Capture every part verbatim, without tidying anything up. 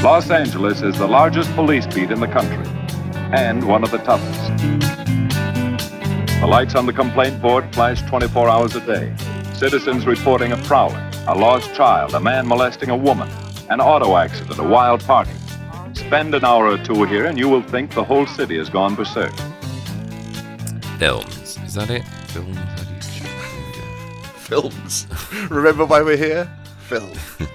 Los Angeles is the largest police beat in the country, and one of the toughest. The lights on the complaint board flash twenty-four hours a day. Citizens reporting a prowler, a lost child, a man molesting a woman, an auto accident, a wild party. Spend an hour or two here and you will think the whole city has gone berserk. Films. Is that it? Films? How do you check? Films. Remember why we're here? Film.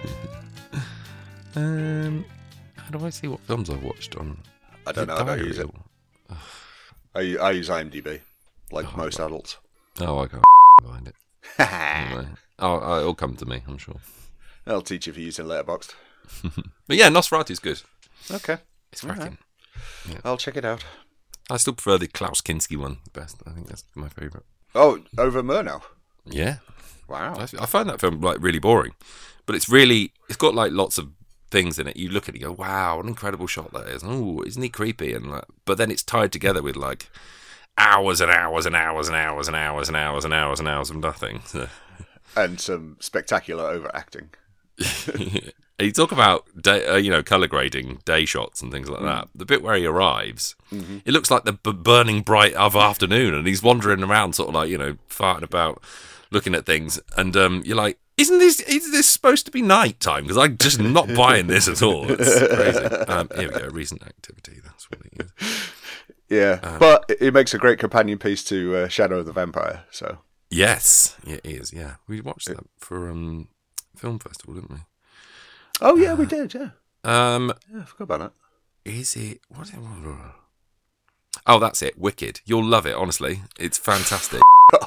um, how do I see what films I've watched on? I don't know. I don't use it. I, I use IMDb, like oh, most adults. Oh, I can't find it. Anyway. Oh, it'll come to me, I'm sure. I'll teach you if you're using Letterboxd. But yeah, Nosferatu's good. Okay. It's cracking. Right. Yeah. I'll check it out. I still prefer the Klaus Kinski one the best. I think that's my favourite. Oh, over Murnau? Yeah. Wow. I, I find that film like really boring. But it's really, it's got like lots of things in it. You look at it and go, wow, what an incredible shot that is. Oh, isn't he creepy? And like, but then it's tied together with like hours and hours and hours and hours and hours and hours and hours and hours of nothing. So. And some spectacular overacting. You talk about day, uh, you know, colour grading, day shots and things like mm. that. The bit where he arrives, mm-hmm. it looks like the b- burning bright of afternoon, and he's wandering around, sort of like, you know, farting about, looking at things, and um, you're like, isn't this is this supposed to be night time? Because I'm just not buying this at all. It's crazy. Um, here we go, recent activity. That's what it is. Yeah, um, but it makes a great companion piece to uh, Shadow of the Vampire. So yes, it is. Yeah, we watched that for um, film festival, didn't we? Oh yeah, uh, we did. Yeah. Um, yeah, I forgot about that. Is it? What is it? Oh, that's it. Wicked. You'll love it. Honestly, it's fantastic.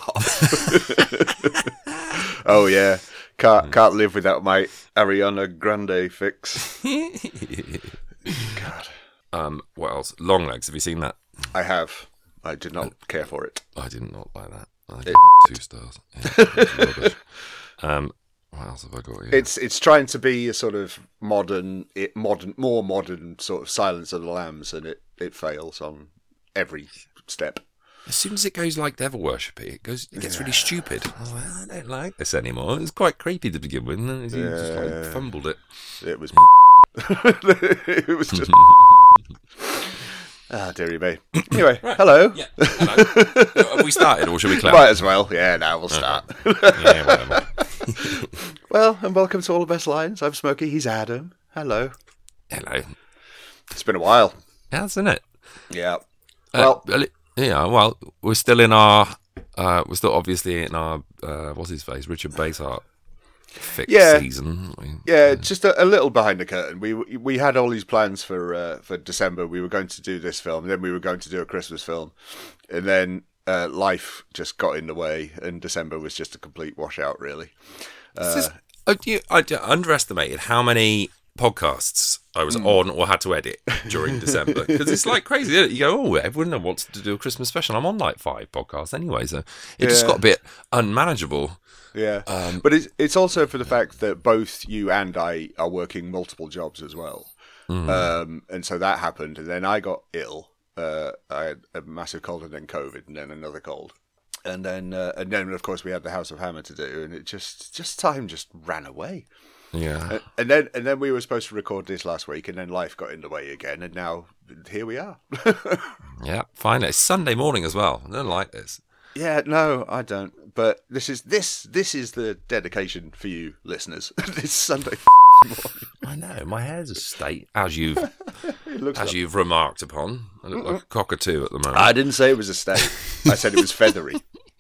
Oh yeah, can't can't live without my Ariana Grande fix. God. Um, what else? Longlegs. Have you seen that? I have. I did not uh, care for it. I did not like that. I it, gave it two stars. Yeah, um. What else have I got here? It's it's trying to be a sort of modern, it modern, more modern sort of Silence of the Lambs, and it, it fails on every step. As soon as it goes like devil worship, it goes, it gets yeah. really stupid. I was like, I don't like this anymore. It's quite creepy to begin with, and then you yeah. just like fumbled it. It was. It was just. Ah, dearie me. Anyway, right. hello. Yeah, hello. Have we started, or should we clap? Might as well. Yeah, now we'll start. Okay. Yeah, whatever. Well, and welcome to All the Best Lines. I'm Smokey. He's Adam. Hello. Hello. It's been a while. Hasn't it? Yeah. Uh, well, yeah. Well, we're still in our. Uh, we're still obviously in our. Uh, what's his face? Richard Basehart. Fix yeah. season. Yeah, just a, a little behind the curtain. We we had all these plans for uh, for December. We were going to do this film, and then we were going to do a Christmas film, and then uh, life just got in the way, and December was just a complete washout, really. Uh, just, I, you, I underestimated how many podcasts I was mm. on or had to edit during December, because it's like crazy, isn't it? You go, oh, everyone wants to do a Christmas special. I'm on like five podcasts anyway, so it yeah. just got a bit unmanageable. Yeah, um, but it's it's also for the fact that both you and I are working multiple jobs as well, mm. um, and so that happened, and then I got ill. Uh, I had a massive cold, and then COVID, and then another cold, and then uh, and then of course we had the House of Hammer to do, and it just just time just ran away. Yeah, and, and then and then we were supposed to record this last week, and then life got in the way again, and now here we are. Yeah, fine. It's Sunday morning as well. I don't like this. Yeah, no, I don't. But this is this this is the dedication for you listeners. It's Sunday morning. I know my hair's a state, as you've as like... you've remarked upon. I look like a cockatoo at the moment. I didn't say it was a state. I said it was feathery.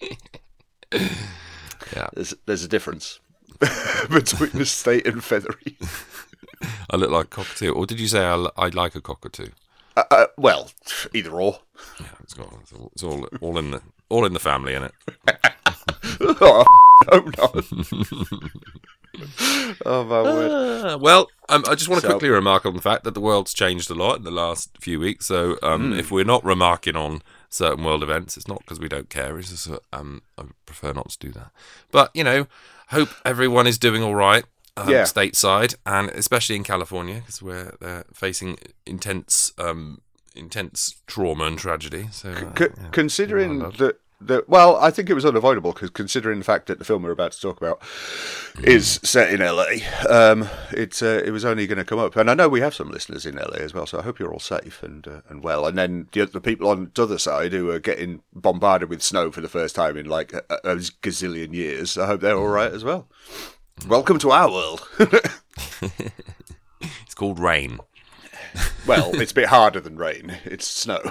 Yeah, there's there's a difference between a state and feathery. I look like a cockatoo, or did you say I, I like a cockatoo? Uh, uh, well, either or. Yeah, it's, got, it's, all, it's all all in the all in the family, isn't it? Oh, I hope not. Oh my word. Uh, well, um, I just want to so, quickly remark on the fact that the world's changed a lot in the last few weeks. So um, mm. if we're not remarking on certain world events, it's not because we don't care. It's just uh, um, I prefer not to do that. But you know, hope everyone is doing all right. Um, yeah. Stateside, and especially in California, because we're uh, facing intense, um, intense trauma and tragedy. So, uh, C- yeah, considering that The, well, I think it was unavoidable because considering the fact that the film we're about to talk about is set in L A, um, it uh, it was only going to come up. And I know we have some listeners in L A as well, so I hope you're all safe and uh, and well. And then the, the people on the other side who are getting bombarded with snow for the first time in like a, a gazillion years, I hope they're all right as well. Welcome to our world. It's called rain. Well, it's a bit harder than rain. It's snow.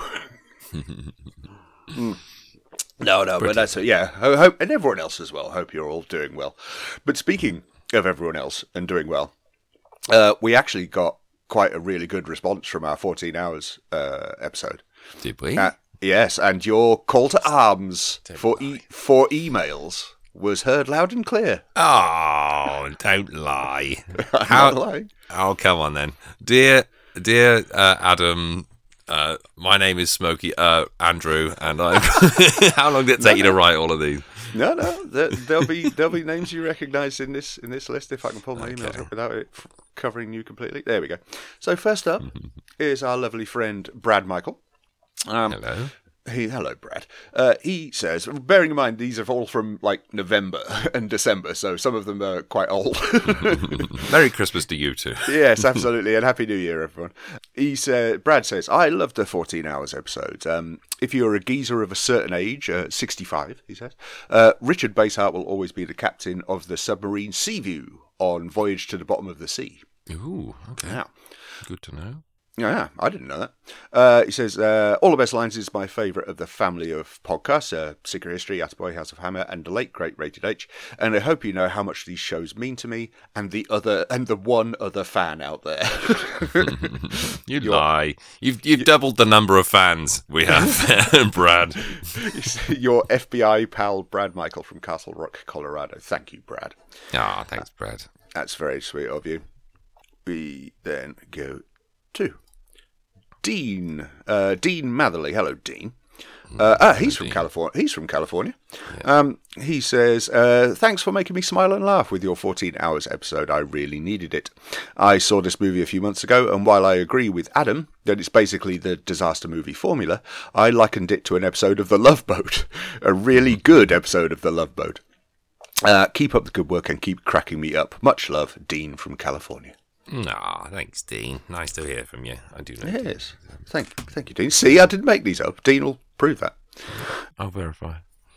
mm. No, no, but that's it. Yeah, I hope, and everyone else as well. I hope you're all doing well. But speaking of everyone else and doing well, uh, we actually got quite a really good response from our fourteen hours uh, episode. Did we? Uh, yes, and your call to arms for e- for emails was heard loud and clear. Oh, don't lie. I'm How, not lying. Oh, come on then. Dear, dear uh, Adam... Uh, my name is Smokey uh, Andrew, and I. How long did it take no, you to write all of these? No, no, there, there'll be there'll be names you recognise in this in this list if I can pull my okay. emails up without it covering you completely. There we go. So first up is our lovely friend Brad Michael. Um, Hello. He, hello, Brad. Uh, he says, bearing in mind these are all from like November and December, so some of them are quite old. Merry Christmas to you too. Yes, absolutely, and Happy New Year, everyone. He said, Brad says, I love the fourteen hours episode. Um, if you're a geezer of a certain age, uh, sixty-five, he says, uh, Richard Basehart will always be the captain of the submarine Seaview on Voyage to the Bottom of the Sea. Ooh, okay. Yeah. Good to know. Yeah, I didn't know that. Uh, he says, uh, All the Best Lines is my favourite of the family of podcasts, uh, Secret History, Attaboy, House of Hammer, and the late great Rated H. And I hope you know how much these shows mean to me and the other and the one other fan out there. You lie. You've you've doubled the number of fans we have, Brad. Your F B I pal, Brad Michael from Castle Rock, Colorado. Thank you, Brad. Ah, oh, thanks, Brad. That's very sweet of you. We then go to Dean, uh, Dean Matherly. Hello, Dean. Uh, ah, he's from California. He's from California. Yeah. Um, he says, uh, "Thanks for making me smile and laugh with your fourteen hours episode. I really needed it. I saw this movie a few months ago, and while I agree with Adam that it's basically the disaster movie formula, I likened it to an episode of The Love Boat, a really good episode of The Love Boat. Uh, keep up the good work and keep cracking me up. Much love, Dean from California." Nah, thanks, Dean. Nice to hear from you. I do know. Yes, thank, thank you, Dean. See, I didn't make these up. Dean will prove that. I'll verify.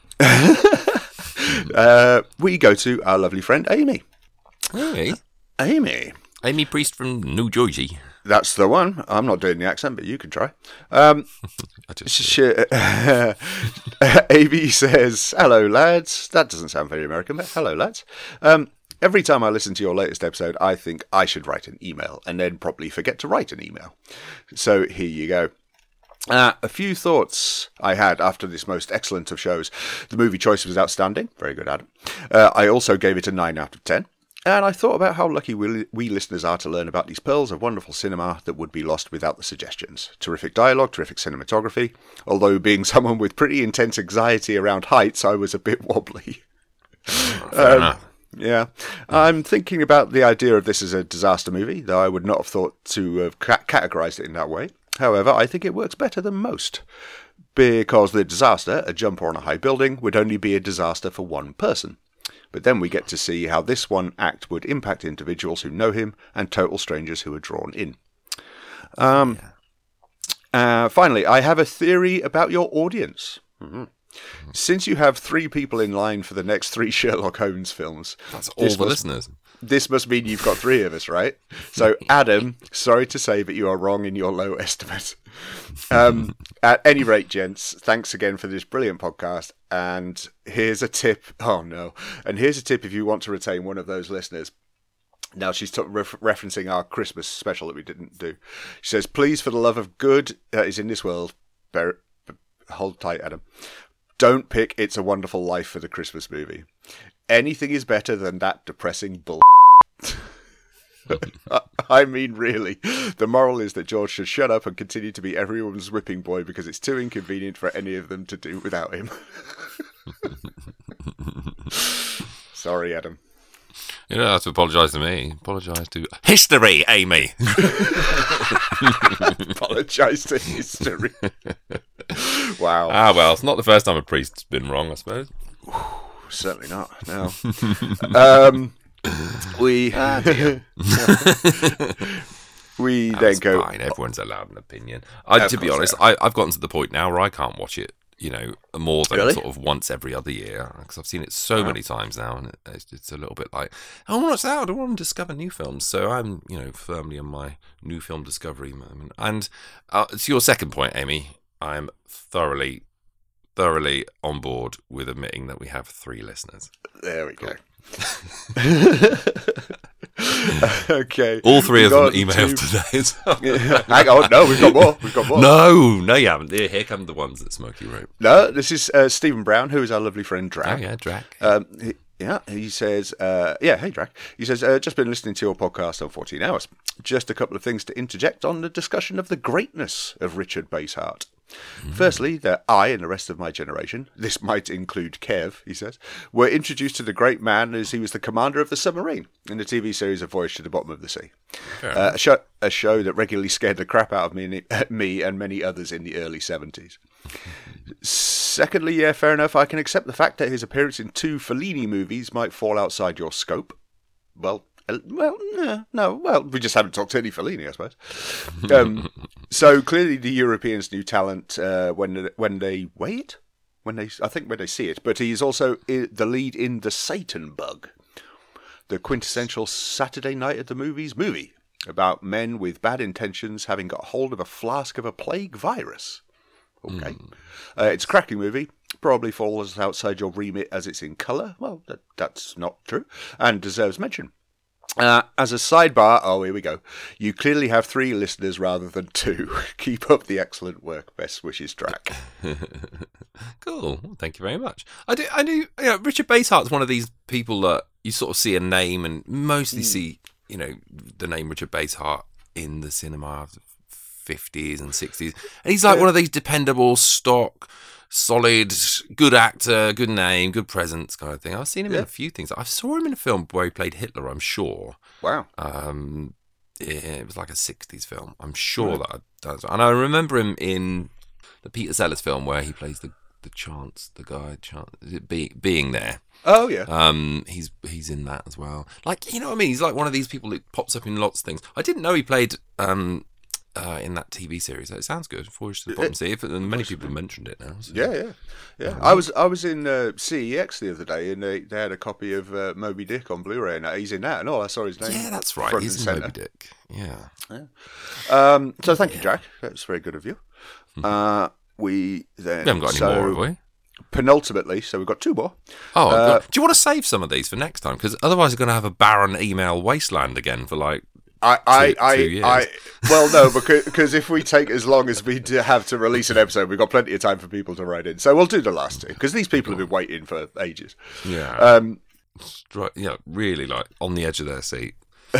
uh, we go to our lovely friend Amy. Hey, Amy. Amy Priest from New Jersey. That's the one. I'm not doing the accent, but you can try. Um, I just she, uh, Amy says, "Hello, lads." That doesn't sound very American, but hello, lads. Um, Every time I listen to your latest episode, I think I should write an email and then probably forget to write an email. So here you go. Uh, a few thoughts I had after this most excellent of shows. The movie choice was outstanding. Very good, Adam. Uh, I also gave it a nine out of ten. And I thought about how lucky we, we listeners are to learn about these pearls of wonderful cinema that would be lost without the suggestions. Terrific dialogue, terrific cinematography. Although being someone with pretty intense anxiety around heights, I was a bit wobbly. Fair um, enough. Yeah, I'm thinking about the idea of this as a disaster movie, though I would not have thought to have ca- categorised it in that way. However, I think it works better than most, because the disaster, a jumper on a high building, would only be a disaster for one person. But then we get to see how this one act would impact individuals who know him and total strangers who are drawn in. Um, uh, finally, I have a theory about your audience. Mm-hmm. Since you have three people in line for the next three Sherlock Holmes films, that's all the must, listeners. This must mean you've got three of us, right? So, Adam, sorry to say, but you are wrong in your low estimate. Um, at any rate, gents, thanks again for this brilliant podcast. And here's a tip. Oh, no. And here's a tip if you want to retain one of those listeners. Now, she's t- ref- referencing our Christmas special that we didn't do. She says, please, for the love of good that is in this world, bear- hold tight, Adam. Don't pick It's a Wonderful Life for the Christmas movie. Anything is better than that depressing bull. I mean, really. The moral is that George should shut up and continue to be everyone's whipping boy because it's too inconvenient for any of them to do without him. Sorry, Adam. You don't have to apologise to me. Apologise to history, Amy. Apologise to history. Wow. Ah, well, it's not the first time a priest's been wrong, I suppose. Certainly not. No. um, we Ah, we That's then go. fine. Everyone's allowed an opinion. I, to be course honest, they I, I've gotten to the point now where I can't watch it, you know, more than Really? sort of once every other year, because I've seen it so many times now, and it's, it's a little bit like, I want to watch that, I don't want to discover new films. So I'm, you know, firmly on my new film discovery moment. And uh, to your second point, Amy, I'm thoroughly, thoroughly on board with admitting that we have three listeners. There we go. Okay. All three We've of them got emailed two- today. So. Hang on, no, we've got more. We've got more. No, no, you haven't. Here here come the ones that Smokey wrote. No, this is uh, Stephen Brown, who is our lovely friend Drac. Oh, yeah, Drac. Um, he, yeah, he says, uh, yeah, hey, Drac. He says, uh, just been listening to your podcast on fourteen hours. Just a couple of things to interject on the discussion of the greatness of Richard Basehart. Mm. Firstly, that I and the rest of my generation, this might include Kev, he says, were introduced to the great man as he was the commander of the submarine in the T V series A Voyage to the Bottom of the Sea. Uh, a, show, a show that regularly scared the crap out of me, me and many others in the early seventies. Secondly, yeah, fair enough, I can accept the fact that his appearance in two Fellini movies might fall outside your scope. Well, uh, well, no, no, well, we just haven't talked to any Fellini, I suppose. Um, so clearly the Europeans knew talent uh, when when they wait, when they, I think when they see it, but he is also I- the lead in The Satan Bug, the quintessential Saturday night at the movies movie about men with bad intentions having got hold of a flask of a plague virus. Okay. Mm. Uh, it's a cracking movie. Probably falls outside your remit as it's in colour. Well, that, that's not true. And deserves mention. Uh, as a sidebar, oh, here we go. You clearly have three listeners rather than two. Keep up the excellent work. Best wishes, Drac. Cool. Thank you very much. I do. I do. You know, Richard Basehart's one of these people that you sort of see a name and mostly mm. see, you know, the name Richard Basehart in the cinema of the fifties and sixties, and he's like yeah. one of these dependable, stock, solid, good actor, good name, good presence kind of thing. I've seen him yeah. in a few things. I saw him in a film where he played Hitler, I'm sure. Wow. Um, it, it was like a sixties film. I'm sure right. that I've done. And I remember him in the Peter Sellers film where he plays the, the Chance, the guy, Chance, be, being there. Oh, yeah. Um, he's he's in that as well. Like, you know what I mean? He's like one of these people who pops up in lots of things. I didn't know he played... Um, Uh, in that T V series, it sounds good. Voyage to the Bottom Sea. If and many people have mentioned it now. So. Yeah, yeah, yeah. I was I was in uh, C E X the other day, and they, they had a copy of uh, Moby Dick on Blu-ray, and he's in that. And all I saw his name. Yeah, that's right. Front He's and in Moby Dick. Yeah. yeah. Um, so thank yeah. you, Jack. That's very good of you. Mm-hmm. Uh, we then we haven't got any so, more, have we? Penultimately, so we've got two more. Oh, uh, do you want to save some of these for next time? Because otherwise, we're going to have a barren email wasteland again for like. I, I, two, I, two I, well, no, because because if we take as long as we do have to release an episode, we've got plenty of time for people to write in. So we'll do the last two because these people have been waiting for ages. Yeah, um, right. Yeah, really, like on the edge of their seat.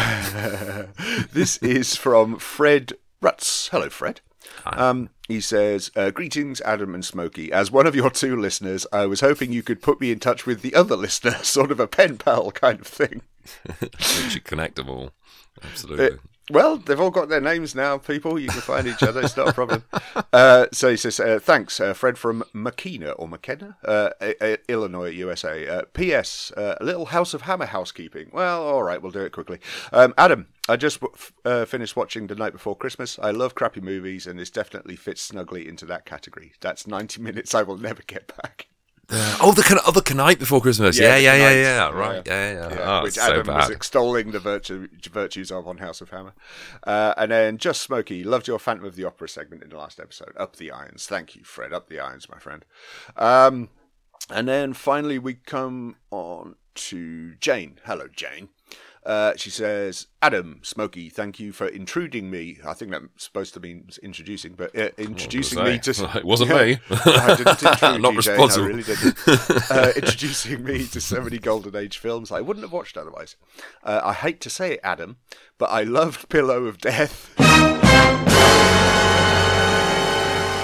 This is from Fred Rutz. Hello, Fred. Um, he says, uh, greetings, Adam and Smokey. As one of your two listeners, I was hoping you could put me in touch with the other listener, sort of a pen pal kind of thing. We should connect them all. Absolutely. Uh, well, they've all got their names now, people. You can find each other. It's not a problem. Uh, so he says, uh, thanks, uh, Fred from Makina or McKenna, uh, uh, Illinois, U S A. Uh, P S. Uh, a little House of Hammer housekeeping. Well, all right, we'll do it quickly. Um, Adam, I just uh, finished watching The Night Before Christmas. I love crappy movies, and this definitely fits snugly into that category. That's ninety minutes I will never get back. Uh, oh, the oh, the Night Before Christmas. Yeah, yeah, yeah, yeah, yeah. Right. Yeah, yeah. yeah. yeah. Oh, which so Adam bad. was extolling the virtue, virtues of on House of Hammer. Uh, and then Just Smokey, loved your Phantom of the Opera segment in the last episode. Up the irons. Thank you, Fred. Up the irons, my friend. Um, and then finally we come on to Jane. Hello, Jane. Uh, she says, Adam, Smokey, thank you for intruding me. I think that's supposed to mean introducing, but uh, introducing me to... It wasn't yeah, me. I didn't intrude Not you, responsible. Jane, I really didn't. Uh, introducing me to so many Golden Age films I wouldn't have watched otherwise. Uh, I hate to say it, Adam, but I loved Pillow of Death.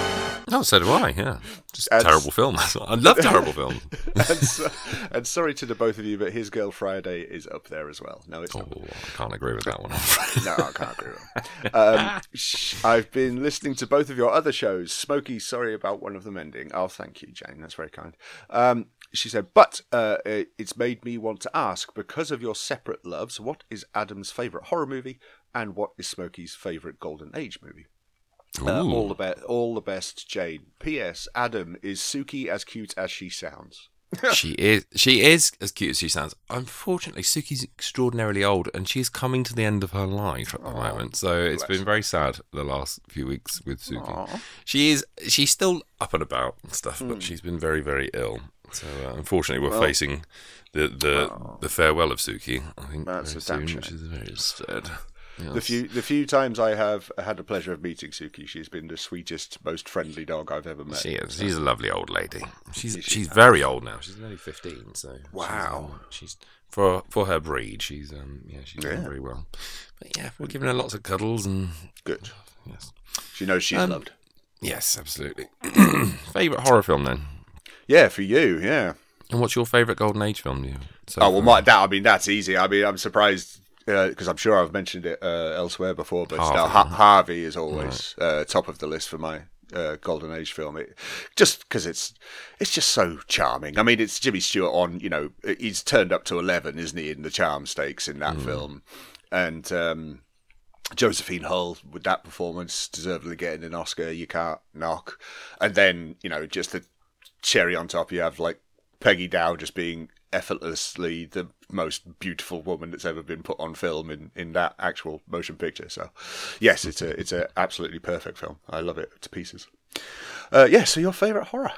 Oh, so do I, yeah. Just And- terrible film. I love terrible films. and, so, and sorry to the both of you, but His Girl Friday is up there as well. No, it's Oh, not. I can't agree with that one. No, I can't agree with that. Um, sh- I've been listening to both of your other shows. Smokey, sorry about one of them ending. Oh, thank you, Jane. That's very kind. Um, she said, but uh, it's made me want to ask, because of your separate loves, what is Adam's favourite horror movie and what is Smokey's favourite Golden Age movie? Uh, all the best, all the best, Jane. P S. Adam, is Suki as cute as she sounds? she is she is as cute as she sounds. Unfortunately, Suki's extraordinarily old and she's coming to the end of her life at the Aw, moment. So it's bless been very sad the last few weeks with Suki. Aw. She is she's still up and about and stuff, but she's been very, very ill. So uh, unfortunately, we're Well- facing the the, the farewell of Suki. I think That's very a damn soon, which shame. is very sad. The Yes. few the few times I have had the pleasure of meeting Suki, she's been the sweetest, most friendly dog I've ever met. She is. She's a lovely old lady. She's She- she's very old now. She's only fifteen. So she's, Wow. um, she's for for her breed. She's um yeah she's doing Yeah. very well. But yeah, we're giving her lots of cuddles and Good. yes She knows she's Um, loved. yes absolutely. Favorite horror film then? Yeah, for you, yeah. And what's your favorite Golden Age film? You so Oh well, far? my, that I mean that's easy. I mean I'm surprised because I'm sure I've mentioned it uh, elsewhere before, but Harvey. no, ha- Harvey is always uh, top of the list for my uh, Golden Age film. It, just because it's it's just so charming. I mean, it's Jimmy Stewart on. You know, he's turned up to eleven, isn't he, in the charm stakes in that film, and. Um, Josephine Hull with that performance, deservedly getting an Oscar, you can't knock. And then, you know, just the cherry on top, you have like Peggy Dow just being effortlessly the most beautiful woman that's ever been put on film in, in that actual motion picture. So, yes, it's a it's a absolutely perfect film. I love it to pieces. Uh, yeah, so your favourite horror?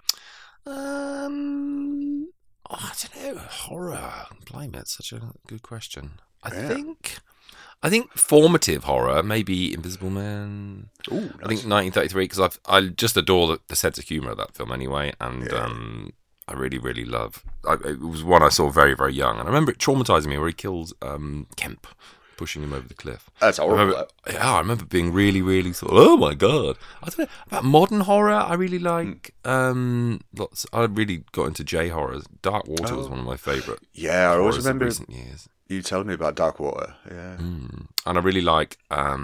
Um, oh, I don't know. Horror. Blimey, it's such a good question. I Yeah. think, I think formative horror, maybe Invisible Man. Ooh, I think nineteen thirty-three because I I just adore the, the sense of humour of that film anyway, and Yeah. um, I really really love. I, it was one I saw very very young, and I remember it traumatising me where he kills um, Kemp, pushing him over the cliff. that's I horrible. remember, yeah, I remember being really, really sort of, oh my god. I don't know about modern horror. I really like. Um, lots. I really got into J horror. Dark Water was Oh. one of my favourite. Yeah, I always horrors of remember recent years. you telling me about Dark Water. Yeah. Mm. And I really like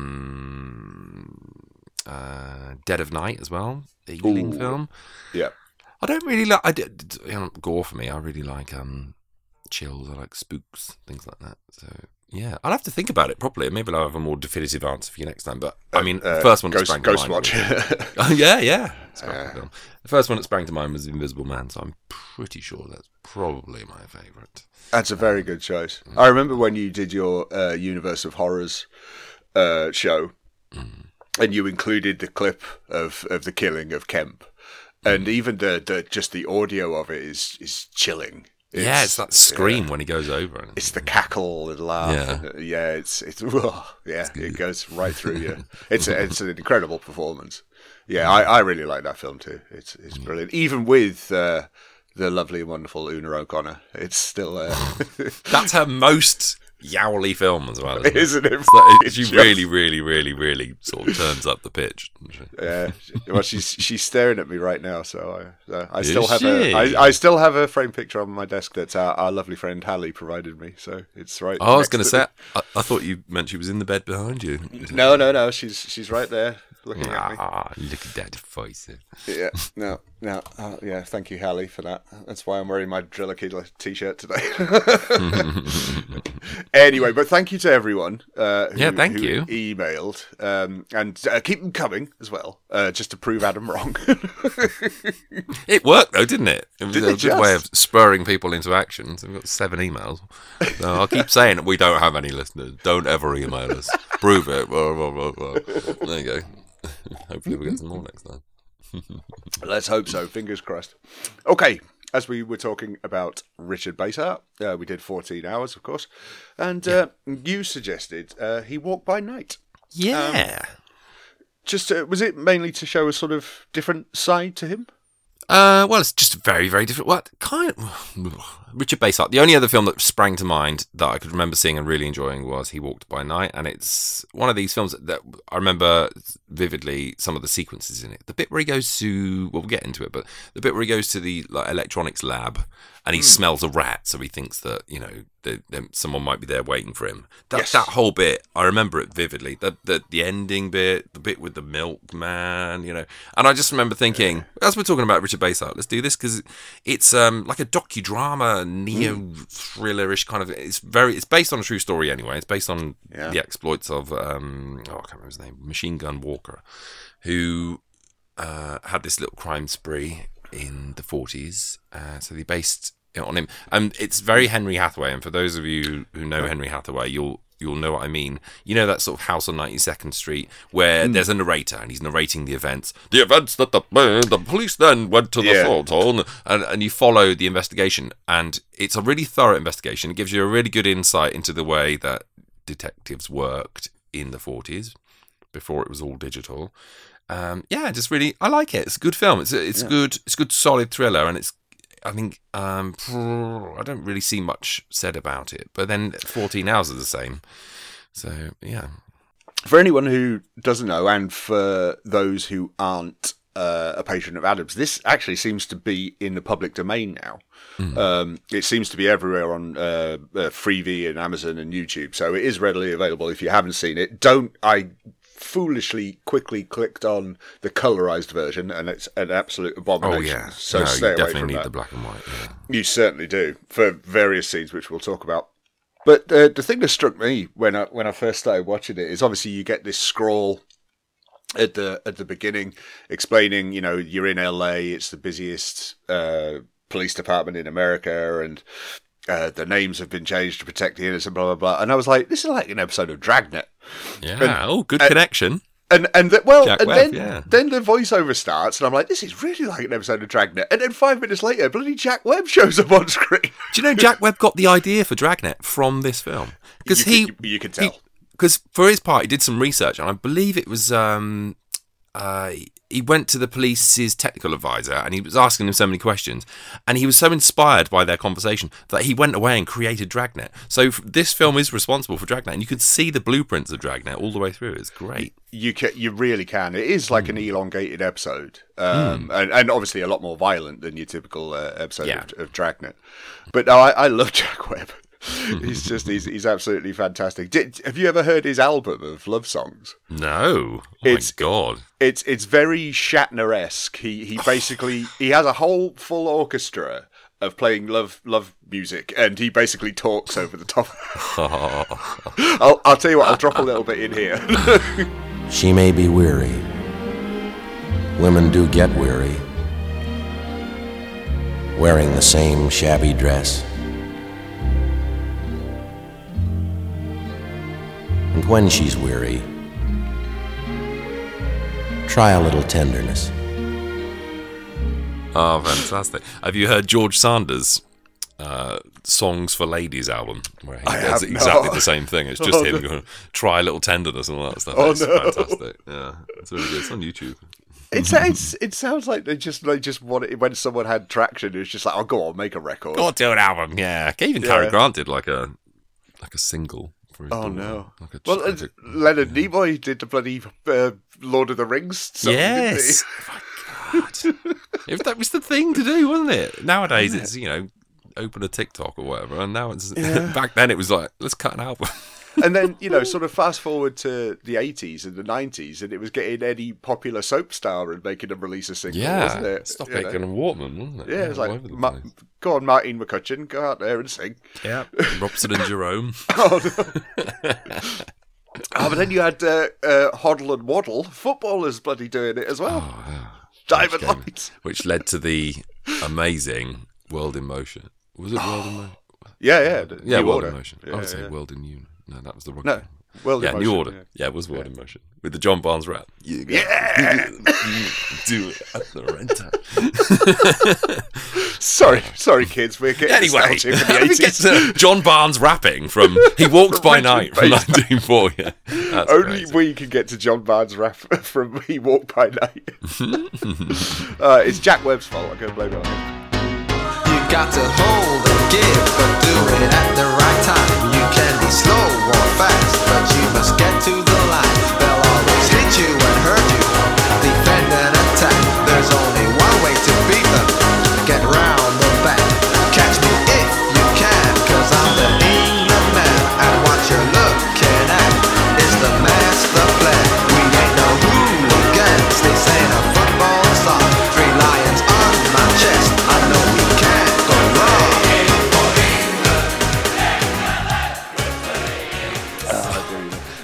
um, uh, Dead of Night as well, the Ealing Ooh. film. Yeah. I don't really like. I did, you know, gore for me. I really like um, chills. I like spooks, things like that. So yeah, I'll have to think about it properly. Maybe I'll have a more definitive answer for you next time. But I mean, Uh, the first one that Ghost, sprang Ghost to mind. Watch. was- Oh, yeah, yeah. It's a Yeah. cracking film. The first one that sprang to mind was Invisible Man, so I'm pretty sure that's probably my favourite. That's a very good choice. I remember when you did your uh, Universe of Horrors uh, show, and you included the clip of, of the killing of Kemp, and even the, the just the audio of it is is chilling. yeah, it's that scream when he goes over. And It's the cackle and laugh. Yeah. And, yeah, it's it's yeah, it goes right through you. It's a, it's an incredible performance. Yeah, I, I really like that film too. It's it's brilliant. Even with uh, the lovely and wonderful Una O'Connor, it's still uh, That's her most yowly film as well, isn't it? isn't it? So it- It's she just- really, really, really, really sort of turns up the pitch. doesn't she? Yeah, well, she's she's staring at me right now, so I uh, I Is still have she? a I, I still have a framed picture on my desk that our, our lovely friend Hallie provided me. So it's right. Oh, I was next going to to say, I, I thought you meant she was in the bed behind you. me. No, no, no. She's she's right there looking at me. Ah, look at that face. Yeah, no, no. Uh, yeah, thank you, Hallie, for that. That's why I'm wearing my Driller Kid t-shirt today. Anyway, but thank you to everyone. Uh, who, Yeah, thank who you. Emailed um, and uh, keep them coming as well, uh, just to prove Adam wrong. It worked though, didn't it? It was Did a it good way of just? spurring people into action. So we've got seven emails. So I'll keep saying we don't have any listeners. Don't ever email us. Prove it. Blah, blah, blah, blah. There you go. Hopefully we'll get some more next time. Let's hope so. Fingers crossed. Okay, as we were talking about Richard Basehart, uh, we did fourteen hours, of course, and uh, you suggested uh, he walked by night. Yeah. Just uh, was it mainly to show a sort of different side to him? Uh, well, it's just very, very different. Well, kind of Richard Basehart. The only other film that sprang to mind that I could remember seeing and really enjoying was He Walked by Night, and it's one of these films that I remember vividly some of the sequences in it. The bit where he goes to, well, we'll get into it, but the bit where he goes to the like electronics lab and he mm. smells a rat, so he thinks that, you know, that, that someone might be there waiting for him. That yes. that whole bit, I remember it vividly. The, the the ending bit, the bit with the milkman, you know. And I just remember thinking, yeah. as we're talking about Richard Basehart, let's do this because it's um like a docudrama, neo-thriller-ish kind of. It's very. It's based on a true story anyway. It's based on yeah. the exploits of um oh I can't remember his name, Machine Gun Walker, who uh, had this little crime spree in the forties. Uh, so they based it on him. And it's very Henry Hathaway. And for those of you who know Henry Hathaway, you'll you'll know what I mean. You know that sort of house on ninety-second Street where mm. there's a narrator and he's narrating the events. The events that the uh, the police then went to the yeah. assault on. And, and you follow the investigation. And it's a really thorough investigation. It gives you a really good insight into the way that detectives worked in the forties before it was all digital. Um, yeah, just really, I like it. It's a good film. It's a, it's yeah. good. It's a good, solid thriller, and it's. I think um, I don't really see much said about it, but then fourteen hours are the same. So yeah. For anyone who doesn't know, and for those who aren't uh, a patron of Adams, this actually seems to be in the public domain now. Mm. Um, it seems to be everywhere on uh, uh, Freevee and Amazon and YouTube, so it is readily available. If you haven't seen it, don't I. foolishly quickly clicked on the colorized version, and it's an absolute abomination. Oh yeah, so no, stay you away definitely from need that. the black and white. Yeah. You certainly do for various scenes, which we'll talk about. But uh, the thing that struck me when I when I first started watching it is obviously you get this scroll at the at the beginning explaining, you know, you're in L A, it's the busiest uh, police department in America, and Uh, the names have been changed to protect the innocent, blah, blah, blah. And I was like, this is like an episode of Dragnet. Yeah, and, oh, good and, connection. And, and the, well, Jack and Webb, then, yeah. then the voiceover starts, and I'm like, this is really like an episode of Dragnet. And then five minutes later, bloody Jack Webb shows up on screen. Do you know Jack Webb got the idea for Dragnet from this film? Because he, you, you can tell. Because for his part, he did some research, and I believe it was... Um, uh, he went to the police's technical advisor and he was asking them so many questions, and he was so inspired by their conversation that he went away and created Dragnet. So this film is responsible for Dragnet, and you can see the blueprints of Dragnet all the way through. It's great. You can, you really can. It is like mm. an elongated episode, um, mm. and, and obviously a lot more violent than your typical uh, episode yeah. of, of Dragnet. But no, I, I love Jack Webb. he's just he's he's absolutely fantastic. Did, have you ever heard his album of love songs? No. Oh it's, my god. It's it's very Shatner-esque. He he basically he has a whole full orchestra of playing love love music, and he basically talks over the top. I'll I'll tell you what. I'll drop a little bit in here. She may be weary. Women do get weary, wearing the same shabby dress. And when she's weary, try a little tenderness. Oh, fantastic. Have you heard George Sanders' uh, Songs for Ladies album? Where he I does have exactly not. the same thing. It's just oh, him no. going, try a little tenderness and all that stuff. Oh, it's no. fantastic. Yeah, it's really good. It's on YouTube. It's, it's it sounds like they just they just wanted, when someone had traction, it was just like, oh, go on, make a record. Go on, do an album. Yeah. Even Yeah. Cary Grant did like a like a single. For his Oh daughter. no! Like a, Well, like uh, a- Leonard Nimoy did the bloody uh, Lord of the Rings song, yes. Oh my God. If that was the thing to do, wasn't it? Nowadays, it's, you know, open a TikTok or whatever, and now it's Yeah. back then it was like, let's cut an album. And then, you know, sort of fast forward to the eighties and the nineties, and it was getting any popular soap star and making them release a single, Yeah, wasn't it? Stock You know? Aitken and Wortman, wasn't it? Yeah, it's all like, over the Ma- place. go on, Martine McCutcheon, go out there and sing. Yeah, Robson and Jerome. Oh, no. Oh, but then you had uh, uh, Hoddle and Waddle, footballers bloody doing it as well. Oh, yeah. Diamond Which came- Lights. Which led to the amazing World in Motion. Was it World in Motion? Yeah, yeah. the Yeah, New World Order. in Motion. Yeah, I would say yeah. World in Union. No, that was the wrong No, thing. World Yeah, in New Motion, Order. yeah. Yeah, it was World in Motion. With the John Barnes rap. You got Yeah. do it at the renter. Sorry, sorry, kids. We're getting Anyway, nostalgic for the we get eighties. to John Barnes rapping from He Walks by Richard Night from Basehart. nineteen forty. Yeah. That's Only crazy. we can get to John Barnes' rap from He Walked by Night. uh, it's Jack Webb's fault. I'm going to blame it on him. You got to hold and give, but do it at the right time. You can be slow or fast, but you must get to the line. They'll always hit you and hurt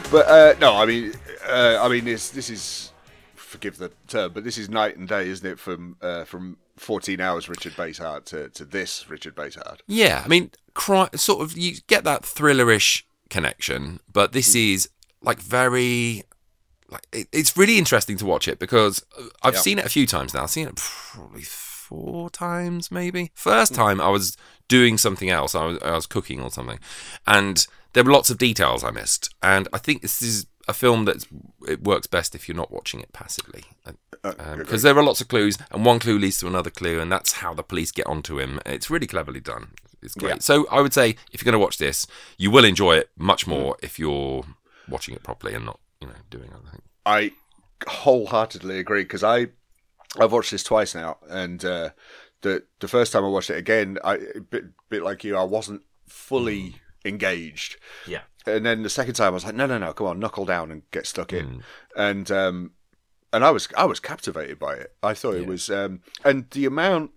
But uh, no, I mean, uh, I mean, this this is, forgive the term, but this is night and day, isn't it? From uh, from fourteen hours Richard Basehart to, to this Richard Basehart. Yeah, I mean, cry, sort of, you get that thrillerish connection, but this mm. is like very, like it, it's really interesting to watch it because I've yeah. seen it a few times now. I've seen it probably four times, maybe. First time I was doing something else. I was I was cooking or something, and there were lots of details I missed. And I think this is a film that it works best if you're not watching it passively, because um, uh, there are lots of clues, and one clue leads to another clue, and that's how the police get onto him. It's really cleverly done. It's great. Yeah. So I would say if you're going to watch this, you will enjoy it much more if you're watching it properly and not, you know, doing other things. I wholeheartedly agree, because I I've watched this twice now, and uh, the the first time I watched it again, I a bit bit like you, I wasn't fully mm. engaged. Yeah. And then the second time I was like, no, no, no, come on, knuckle down and get stuck in. Mm. And um, and I was I was captivated by it. I thought yeah. it was, um, and the amount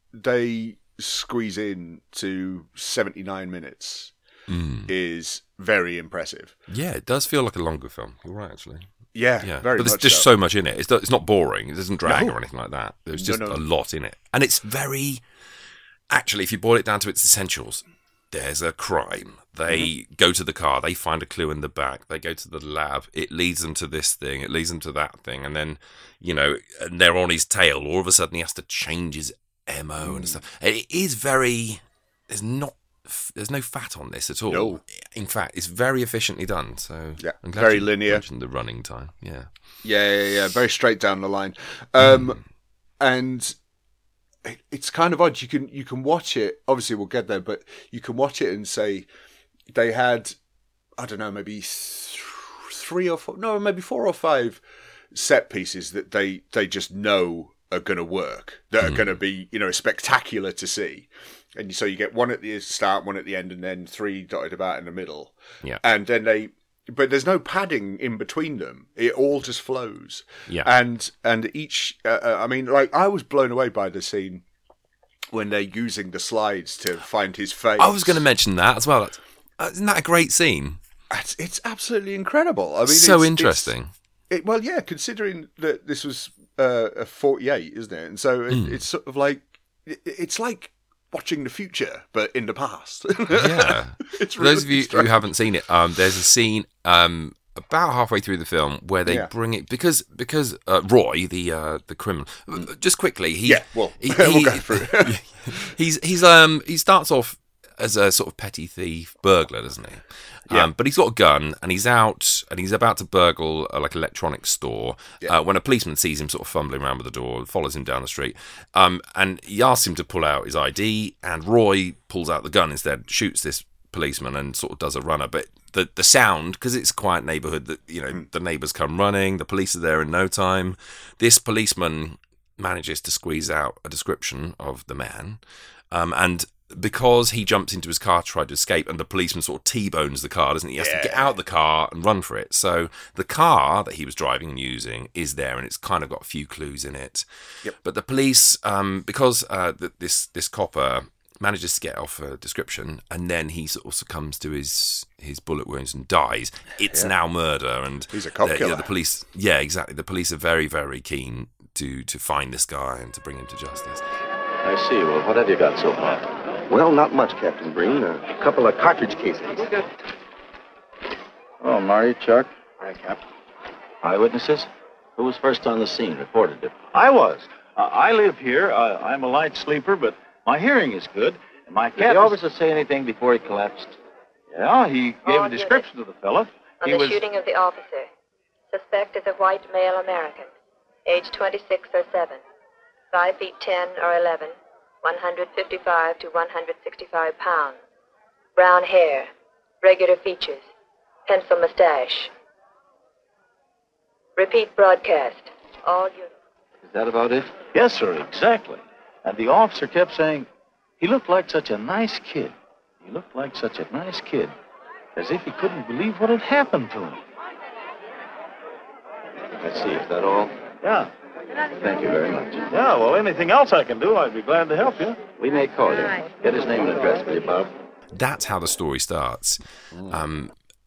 they squeeze in to seventy-nine minutes mm. is very impressive. Yeah, it does feel like a longer film. You're right, actually. Yeah, yeah. very but there's much just so. so much in it. It's it's not boring. It doesn't drag no. or anything like that. There's just no, no. a lot in it, and it's very. Actually, if you boil it down to its essentials, there's a crime. They mm-hmm. go to the car. They find a clue in the back. They go to the lab. It leads them to this thing. It leads them to that thing, and then you know, and they're on his tail. All of a sudden, he has to change his M O mm. and stuff. It is very. There's not. There's no fat on this at all. No. In fact, it's very efficiently done. So yeah, I'm glad very you linear. mentioned the running time. Yeah. Yeah, yeah, yeah. Very straight down the line. Um, mm. And it, it's kind of odd. You can you can watch it. Obviously, we'll get there, but you can watch it and say they had, I don't know, maybe th- three or four, no, maybe four or five set pieces that they they just know are going to work. That mm. are going to be, you know, spectacular to see. And so you get one at the start, one at the end, and then three dotted about in the middle. Yeah. And then they, but there's no padding in between them. It all just flows. Yeah. And and each, uh, I mean, like I was blown away by the scene when they're using the slides to find his face. I was going to mention that as well. Uh, isn't that a great scene? It's, it's absolutely incredible. I mean, so it's, interesting. It's, it, well, yeah, considering that this was uh, a forty-eight, isn't it? And so it, mm. it's sort of like it, it's like. Watching the future, but in the past. Yeah. It's For really those of you strange. who haven't seen it, um, there's a scene um, about halfway through the film where they Yeah. bring it because because uh, Roy, the uh, the criminal, just quickly, he Yeah, well, he, we'll he- go through. he's he's um he starts off as a sort of petty thief burglar, doesn't he? Yeah. Um, but he's got a gun and he's out and he's about to burgle uh, like an electronics store Yeah. uh, when a policeman sees him sort of fumbling around with the door, follows him down the street, um, and he asks him to pull out his I D, and Roy pulls out the gun instead, shoots this policeman and sort of does a runner. But the the sound, because it's a quiet neighbourhood, that you know Mm. the neighbours come running, the police are there in no time. This policeman manages to squeeze out a description of the man, um, and because he jumps into his car to try to escape, and the policeman sort of T-bones the car, doesn't he? He has Yeah. to get out of the car and run for it. So the car that he was driving and using is there, and it's kind of got a few clues in it. Yep. But the police, um, because uh, th- this this copper manages to get off a description, and then he sort of succumbs to his his bullet wounds and dies. It's Yeah. now murder, and He's a cop the, you know, killer. the police, yeah, exactly. The police are very very keen to to find this guy and to bring him to justice. I see. Well, what have you got so far? Well, not much, Captain Breen. A couple of cartridge casings. Oh, Marty, Chuck. Hi, Cap. Eyewitnesses? Who was first on the scene, reported it? I was. Uh, I live here. Uh, I'm a light sleeper, but my hearing is good. And my Did cat. the is- officer say anything before he collapsed? Yeah, he gave All a description of the fella. On He the was. shooting of the officer, suspect is a white male American, age twenty-six or seven, five feet ten or eleven, one hundred fifty-five to one hundred sixty-five pounds, brown hair, regular features, pencil mustache. Repeat broadcast. All units. Is that about it? Yes, sir, exactly. And the officer kept saying, he looked like such a nice kid. He looked like such a nice kid. As if he couldn't believe what had happened to him. Let's see, is that all? Yeah. Thank you very much. Yeah, well, anything else I can do, I'd be glad to help you. We may call you. Get his name and address, will you, Bob? That's how the story starts. Um,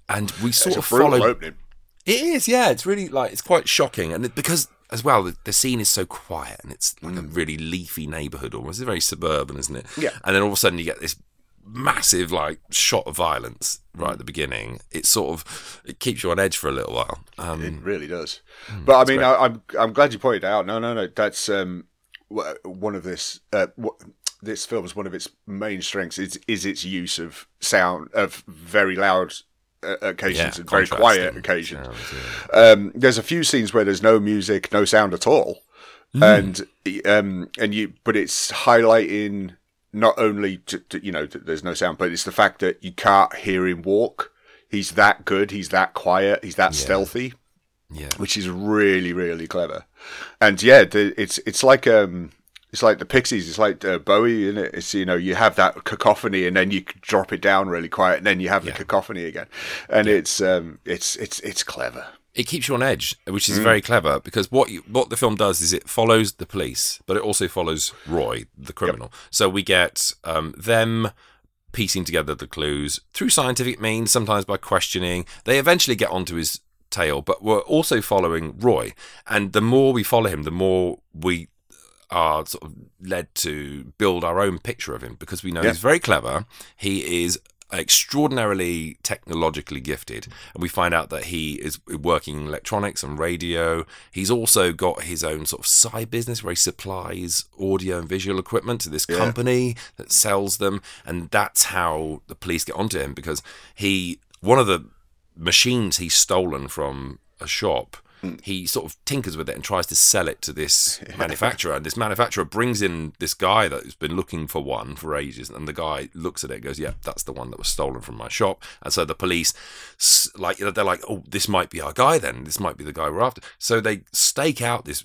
and we sort it's of a brutal follow. opening. It is, yeah. It's really like it's quite shocking, and it, because as well, the, the scene is so quiet, and it's like mm. a really leafy neighbourhood almost. It's very suburban, isn't it? Yeah. And then all of a sudden, you get this massive like shot of violence right at the beginning. It sort of it keeps you on edge for a little while. Um, it really does. But I mean, I, I'm I'm glad you pointed out. No, no, no. That's um, one of this. Uh, this film is one of its main strengths. Is is its use of sound of very loud. Uh, occasions yeah, and very quiet occasions. Sounds, yeah. Um, there's a few scenes where there's no music, no sound at all, mm. and um, and you, but it's highlighting not only to, to, you know that there's no sound, but it's the fact that you can't hear him walk. He's that good. He's that quiet. He's that yeah. stealthy. Yeah, which is really really clever. And yeah, the, it's it's like um. It's like the Pixies. It's like uh, Bowie, isn't it? It's, you know, you have that cacophony, and then you drop it down really quiet, and then you have the yeah. cacophony again, and yeah. it's um, it's it's it's clever. It keeps you on edge, which is mm. very clever because what you, what the film does is it follows the police, but it also follows Roy, the criminal. Yep. So we get um, them piecing together the clues through scientific means, sometimes by questioning. They eventually get onto his tail, but we're also following Roy, and the more we follow him, the more we are sort of led to build our own picture of him because we know yeah. he's very clever. He is extraordinarily technologically gifted, and we find out that he is working in electronics and radio. He's also got his own sort of side business where he supplies audio and visual equipment to this yeah. company that sells them, and that's how the police get onto him because he one of the machines he's stolen from a shop, he sort of tinkers with it and tries to sell it to this manufacturer, and this manufacturer brings in this guy that's been looking for one for ages, and the guy looks at it and goes, yeah, that's the one that was stolen from my shop. And so the police, like, they're like, oh, this might be our guy then, this might be the guy we're after. So they stake out this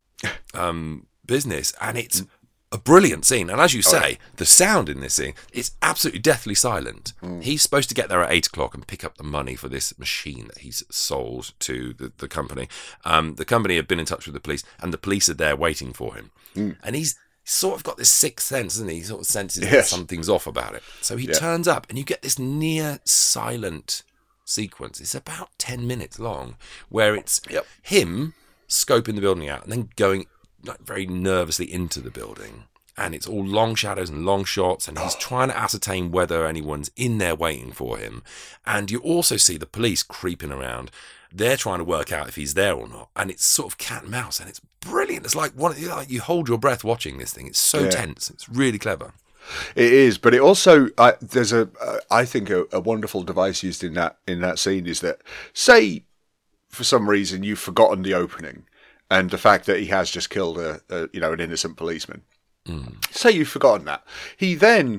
um, business, and it's a brilliant scene. And as you say, oh, yeah. the sound in this scene is absolutely deathly silent. Mm. He's supposed to get there at eight o'clock and pick up the money for this machine that he's sold to the, the company. Um, the company have been in touch with the police, and the police are there waiting for him. Mm. And he's sort of got this sixth sense, isn't he? He sort of senses yes. that something's off about it. So he yeah. turns up, and you get this near silent sequence. It's about ten minutes long, where it's yep. him scoping the building out and then going like very nervously into the building, and it's all long shadows and long shots, and he's trying to ascertain whether anyone's in there waiting for him. And you also see the police creeping around. They're trying to work out if he's there or not, and it's sort of cat and mouse, and it's brilliant. It's like one, like you hold your breath watching this thing. It's so yeah. tense. It's really clever. It is, but it also uh, there's a uh, I think a, a wonderful device used in that in that scene is that, say for some reason you've forgotten the opening and the fact that he has just killed a, a you know an innocent policeman. Mm. Say you've forgotten that. He then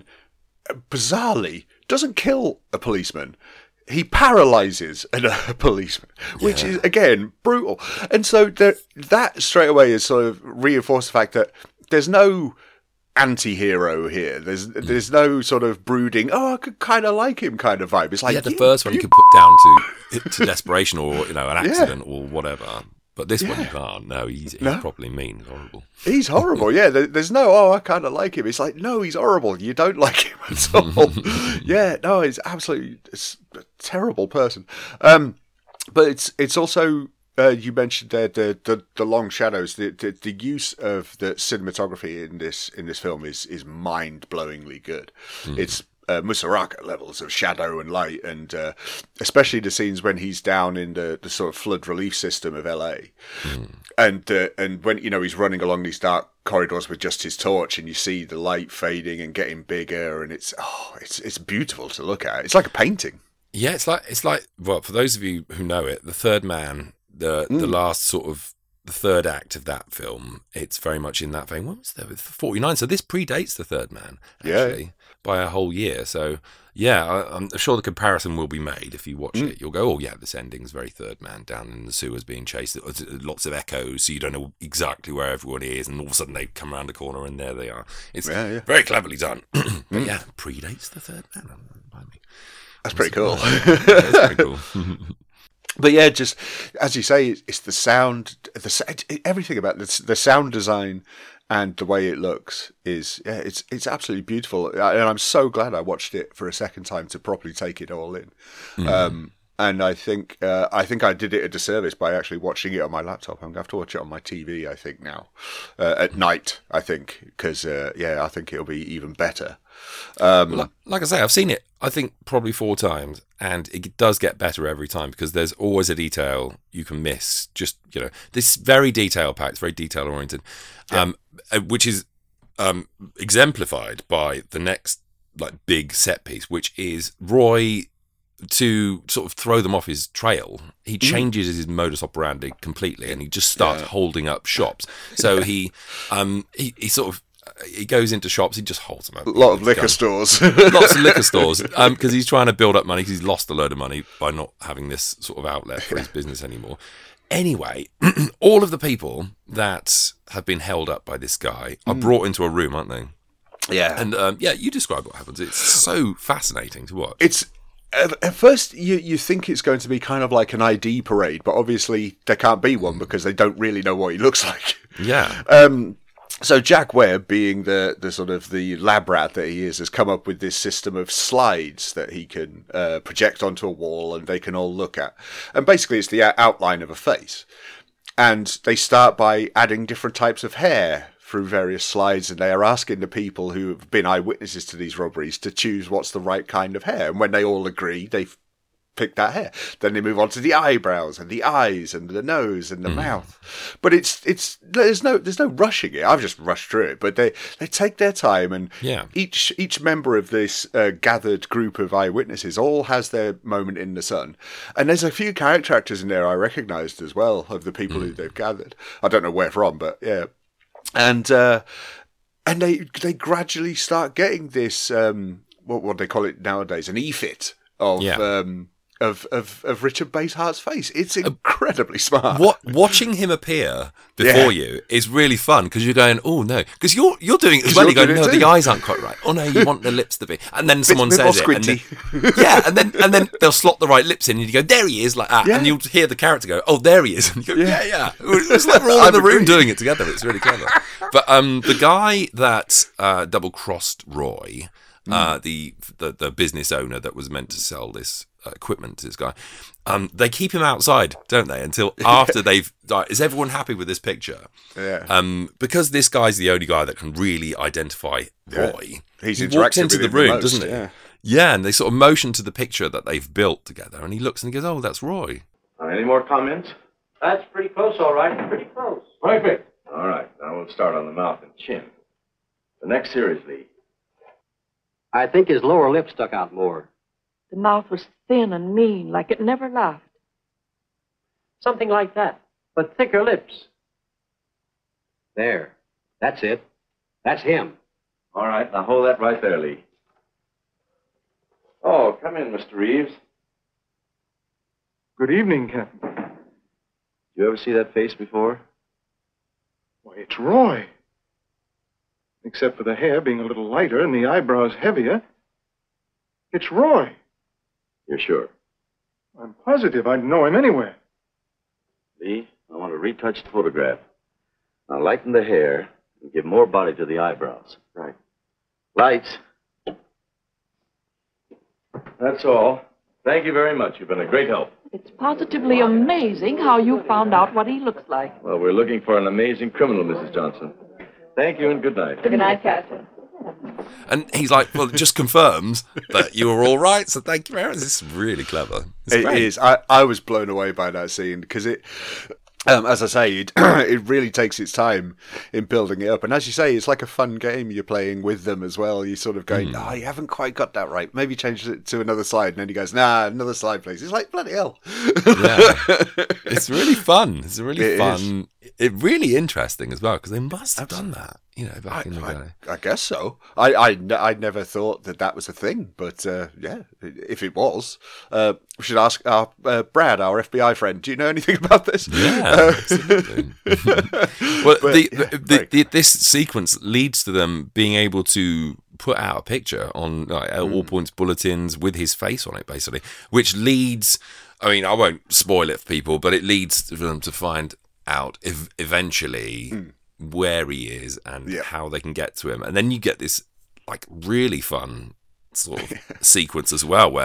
bizarrely doesn't kill a policeman. He paralyzes a, a policeman, which yeah. is again brutal. And so there, that straight away is sort of reinforced the fact that there's no anti-hero here. There's mm. there's no sort of brooding, oh, I could kind of like him kind of vibe. It's like yeah, the you, first one you, you could put down to to desperation or you know an accident yeah. or whatever. But this yeah. one you can't. No, he's, he's no. properly mean. He's horrible. He's horrible, yeah. There, there's no, oh, I kind of like him. It's like, no, he's horrible. You don't like him at all. yeah, no, he's absolutely it's a terrible person. Um, but it's it's also, uh, you mentioned there the, the, the long shadows. The, the the use of the cinematography in this in this film is, is mind-blowingly good. Mm. It's Uh, Musaraka levels of shadow and light, and uh, especially the scenes when he's down in the, the sort of flood relief system of L A, mm. and uh, and when you know he's running along these dark corridors with just his torch, and you see the light fading and getting bigger, and it's oh, it's it's beautiful to look at. It's like a painting. Yeah, it's like it's like well, for those of you who know it, The Third Man, the mm. the last sort of the third act of that film, it's very much in that vein. What was there with forty-nine? So this predates The Third Man, actually. Yeah. By a whole year. So, yeah, I, I'm sure the comparison will be made. If you watch mm. it, you'll go, oh, yeah, this ending's very Third Man, down in the sewers being chased. Lots of echoes, so you don't know exactly where everyone is, and all of a sudden they come around the corner and there they are. It's yeah, yeah. very cleverly done. But mm. yeah, predates The Third Man. Me. That's pretty cool. yeah, that's pretty cool. But yeah, just as you say, it's the sound, the everything about the, the sound design and the way it looks is yeah, it's it's absolutely beautiful. And I'm so glad I watched it for a second time to properly take it all in. Mm. Um, And I think uh, I think I did it a disservice by actually watching it on my laptop. I'm going to have to watch it on my T V, I think, now. Uh, at night, I think, because, uh, yeah, I think it'll be even better. Um, like, like I say, I've seen it, I think, probably four times, and it does get better every time because there's always a detail you can miss. Just, you know, this very detail-packed, very detail-oriented, yeah. um, which is um, exemplified by the next like big set piece, which is Roy... to sort of throw them off his trail, he changes his modus operandi completely, and he just starts yeah. holding up shops. So yeah. he, um, he, he sort of he goes into shops, he just holds them up. A lot of liquor stores, lots of liquor stores, because um, he's trying to build up money because he's lost a load of money by not having this sort of outlet for his business anymore. Anyway, all of the people that have been held up by this guy are brought into a room, aren't they? Yeah, and um, yeah, you describe what happens. It's so fascinating to watch. It's. At first, you, you think it's going to be kind of like an I D parade, but obviously there can't be one because they don't really know what he looks like. Yeah. Um, so Jack Webb, being the, the sort of the lab rat that he is, has come up with this system of slides that he can uh, project onto a wall and they can all look at. And basically it's the outline of a face. And they start by adding different types of hair through various slides, and they are asking the people who have been eyewitnesses to these robberies to choose what's the right kind of hair. And when they all agree, they pick that hair. Then they move on to the eyebrows and the eyes and the nose and the mm. mouth. But it's it's there's no there's no rushing it. I've just rushed through it. But they, they take their time, and yeah. each each member of this uh, gathered group of eyewitnesses all has their moment in the sun. And there's a few character actors in there I recognised as well of the people mm. who they've gathered. I don't know where from, but yeah. And uh, and they they gradually start getting this um, what what they call it nowadays, an e-fit of yeah. um, of, of of Richard Basehart's face. It's incredibly smart. What watching him appear before yeah. you is really fun because you're going, oh no, because you're you're doing it as well. You go, no, the eyes aren't quite right. Oh no, you want the lips to be, and then someone bit, says bit it, and then, yeah, and then and then they'll slot the right lips in, and you go, there he is, like that, yeah. and you'll hear the character go, oh, there he is, and you go, yeah, yeah. yeah. It's like we're all in the room doing it together. It's really clever. But um, the guy that uh, double crossed Roy, mm. uh, the, the the business owner that was meant to sell this uh, equipment to this guy, um, they keep him outside, don't they? Until after they've. Like, is everyone happy with this picture? Yeah. Um, because this guy's the only guy that can really identify Roy. Yeah. He's he walks into the room, the most, doesn't he? Yeah. yeah, and they sort of motion to the picture that they've built together, and he looks and he goes, "Oh, that's Roy." Uh, any more comments? That's pretty close, all right. Pretty close. Perfect. All right, now we'll start on the mouth and chin. The next series lead. I think his lower lip stuck out more. The mouth was thin and mean, like it never laughed. Something like that, but thicker lips. There. That's it. That's him. All right, now hold that right there, Lee. Oh, come in, Mister Reeves. Good evening, Captain. You ever see that face before? Why, it's Roy. Except for the hair being a little lighter and the eyebrows heavier. It's Roy. You're sure? I'm positive I'd know him anywhere. Lee, I want a retouched photograph. Now lighten the hair and give more body to the eyebrows. Right. Lights. That's all. Thank you very much. You've been a great help. It's positively amazing how you found out what he looks like. Well, we're looking for an amazing criminal, Missus Johnson. Thank you and good night. Good night, Captain. And he's like, well, it just confirms that you were all right, so thank you very much. This is really clever. It's it great. is. I, I was blown away by that scene because it, um, as I say, it, it really takes its time in building it up. And as you say, it's like a fun game you're playing with them as well. You're sort of going, mm. oh, you haven't quite got that right. Maybe change it to another slide. And then he goes, nah, another slide, please. It's like, bloody hell. Yeah. It's really fun. It's really it fun. It really interesting as well because they must have done that. You know, back I, in the I, day. I guess so. I, I, I never thought that that was a thing, but uh, yeah, if it was, uh, we should ask our uh, Brad, our F B I friend. Do you know anything about this? Yeah, uh, absolutely. Well, but, the, yeah, the, the, this sequence leads to them being able to put out a picture on like, mm. all points bulletins with his face on it, basically, which leads. I mean, I won't spoil it for people, but it leads for them to find out if eventually. Mm. where he is and yeah. how they can get to him, and then you get this like really fun sort of sequence as well where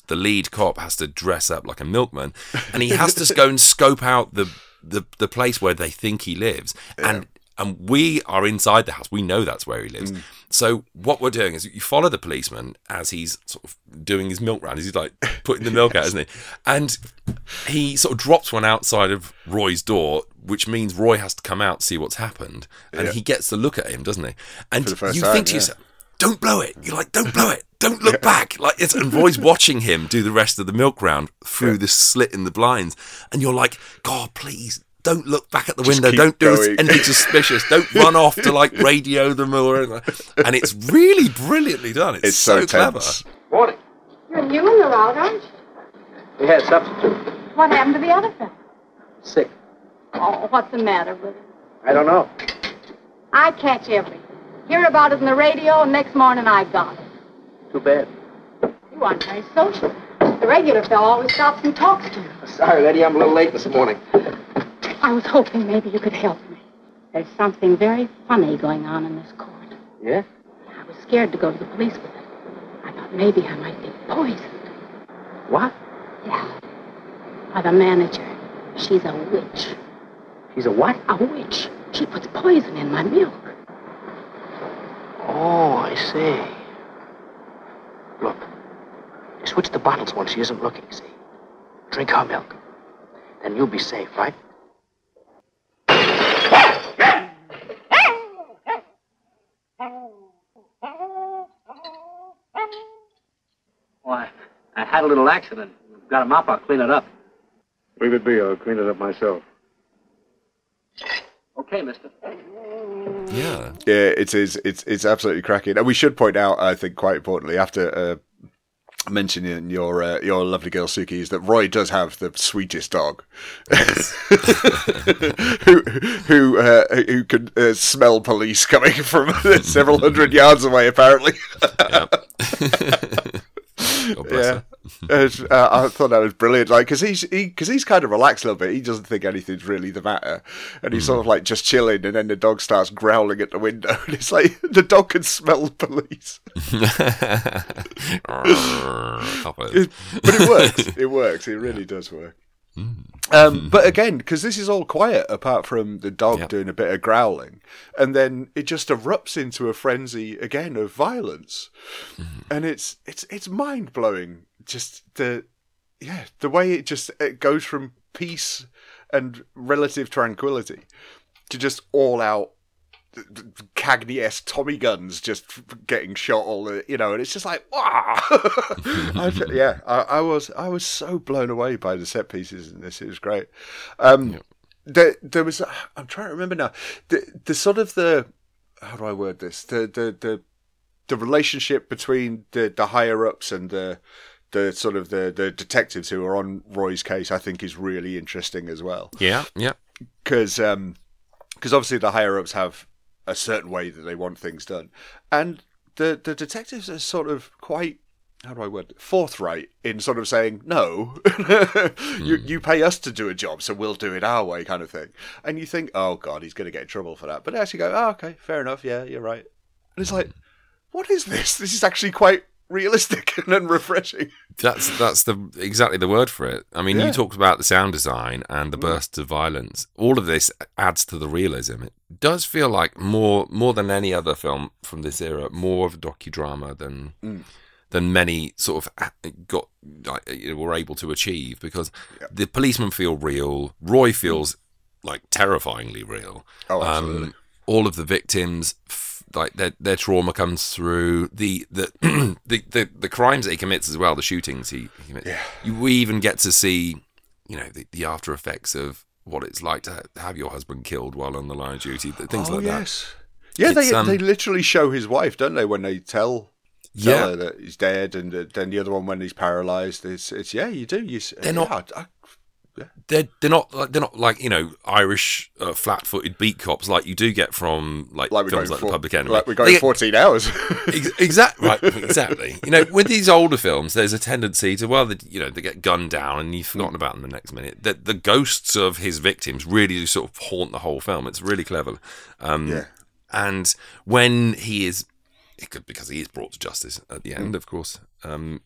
the lead cop has to dress up like a milkman, and he has to go and scope out the the, the place where they think he lives, yeah. and and we are inside the house. We know that's where he lives. Mm. So what we're doing is you follow the policeman as he's sort of doing his milk round. He's like putting the milk out, isn't he? And he sort of drops one outside of Roy's door, which means Roy has to come out and see what's happened. And yeah. he gets to look at him, doesn't he? And you time, think to yeah. yourself, don't blow it. You're like, don't blow it. Don't look yeah. back. Like it's, and Roy's watching him do the rest of the milk round through yeah. this slit in the blinds. And you're like, God, please. Don't look back at the Just window. Don't do going. anything suspicious. Don't run off to like radio them or anything. And it's really brilliantly done. It's, it's so, so clever. Morning. You're new in the route, aren't you? We had substitute. What happened to the other fellow? Sick. Oh, what's the matter with him? I don't know. I catch everything. Hear about it in the radio, and next morning I got it. Too bad. You aren't very social. The regular fellow always stops and talks to you. Sorry, lady, I'm a little late this morning. I was hoping maybe you could help me. There's something very funny going on in this court. Yeah? I was scared to go to the police with it. I thought maybe I might be poisoned. What? Yeah. By the manager. She's a witch. She's a what? A witch. She puts poison in my milk. Oh, I see. Look, you switch the bottles when she isn't looking, see? Drink her milk. Then you'll be safe, right? Why, I had a little accident. Got a mop, I'll clean it up. Leave it be, I'll clean it up myself. Okay, mister. Yeah. Yeah, it is. It's it's absolutely cracking. And we should point out, I think, quite importantly, after uh, mentioning your uh, your lovely girl Suki, is that Roy does have the sweetest dog, yes. who who uh, who can uh, smell police coming from several hundred yards away, apparently. God bless yeah. uh, I thought that was brilliant, like because he's he because he's kind of relaxed a little bit. He doesn't think anything's really the matter, and he's mm. sort of like just chilling. And then the dog starts growling at the window, and it's like the dog can smell police. it, but it works. It works. It really does work. Um, but again, because this is all quiet apart from the dog yep. doing a bit of growling, and then it just erupts into a frenzy again of violence, mm. and it's it's it's mind blowing. Just the yeah the way it just it goes from peace and relative tranquility to just all out Cagney-esque Tommy guns just getting shot all the, you know, and it's just like wow. I, yeah I, I was I was so blown away by the set pieces in this. It was great. um yep. there, there was I'm trying to remember now the the sort of the how do I word this the the the, the relationship between the the higher ups and the the sort of the the detectives who are on Roy's case, I think, is really interesting as well. Yeah yeah because um because obviously the higher ups have a certain way that they want things done, and the the detectives are sort of quite, how do I word it, forthright in sort of saying no. you you pay us to do a job, so we'll do it our way, kind of thing. And you think, oh god, he's going to get in trouble for that, but they actually go, oh okay, fair enough, yeah, you're right. And it's like, what is this? This is actually quite realistic and refreshing. That's that's the exactly the word for it. I mean, yeah. you talked about the sound design and the Mm. bursts of violence. All of this adds to the realism. It does feel like more more than any other film from this era, more of a docudrama than Mm. than many sort of got like, were able to achieve, because Yeah. the policemen feel real. Roy feels like terrifyingly real. Oh, absolutely. Um, all of the victims, f- like their their trauma comes through. The the, the the the crimes that he commits as well, the shootings he, he commits. Yeah. You, we even get to see, you know, the, the after effects of what it's like to have your husband killed while on the line of duty. Things oh, like yes. that. Yeah, It's, they um, they literally show his wife, don't they, when they tell. Tell Yeah. her that he's dead, and uh, then the other one when he's paralysed. It's, it's yeah, you do. You, s- They're yeah, not- I, They're they're not like they're not like you know Irish uh, flat-footed beat cops like you do get from like, like we films got like for, The Public Enemy. like we got They in get- fourteen hours. Ex- exactly right, exactly. You know, with these older films, there's a tendency to well, they, you know, they get gunned down and you've forgotten about them the next minute. The, the ghosts of his victims really do sort of haunt the whole film. It's really clever. Um, Yeah. And when he is, it could, because he is brought to justice at the end, Mm. of course. Um,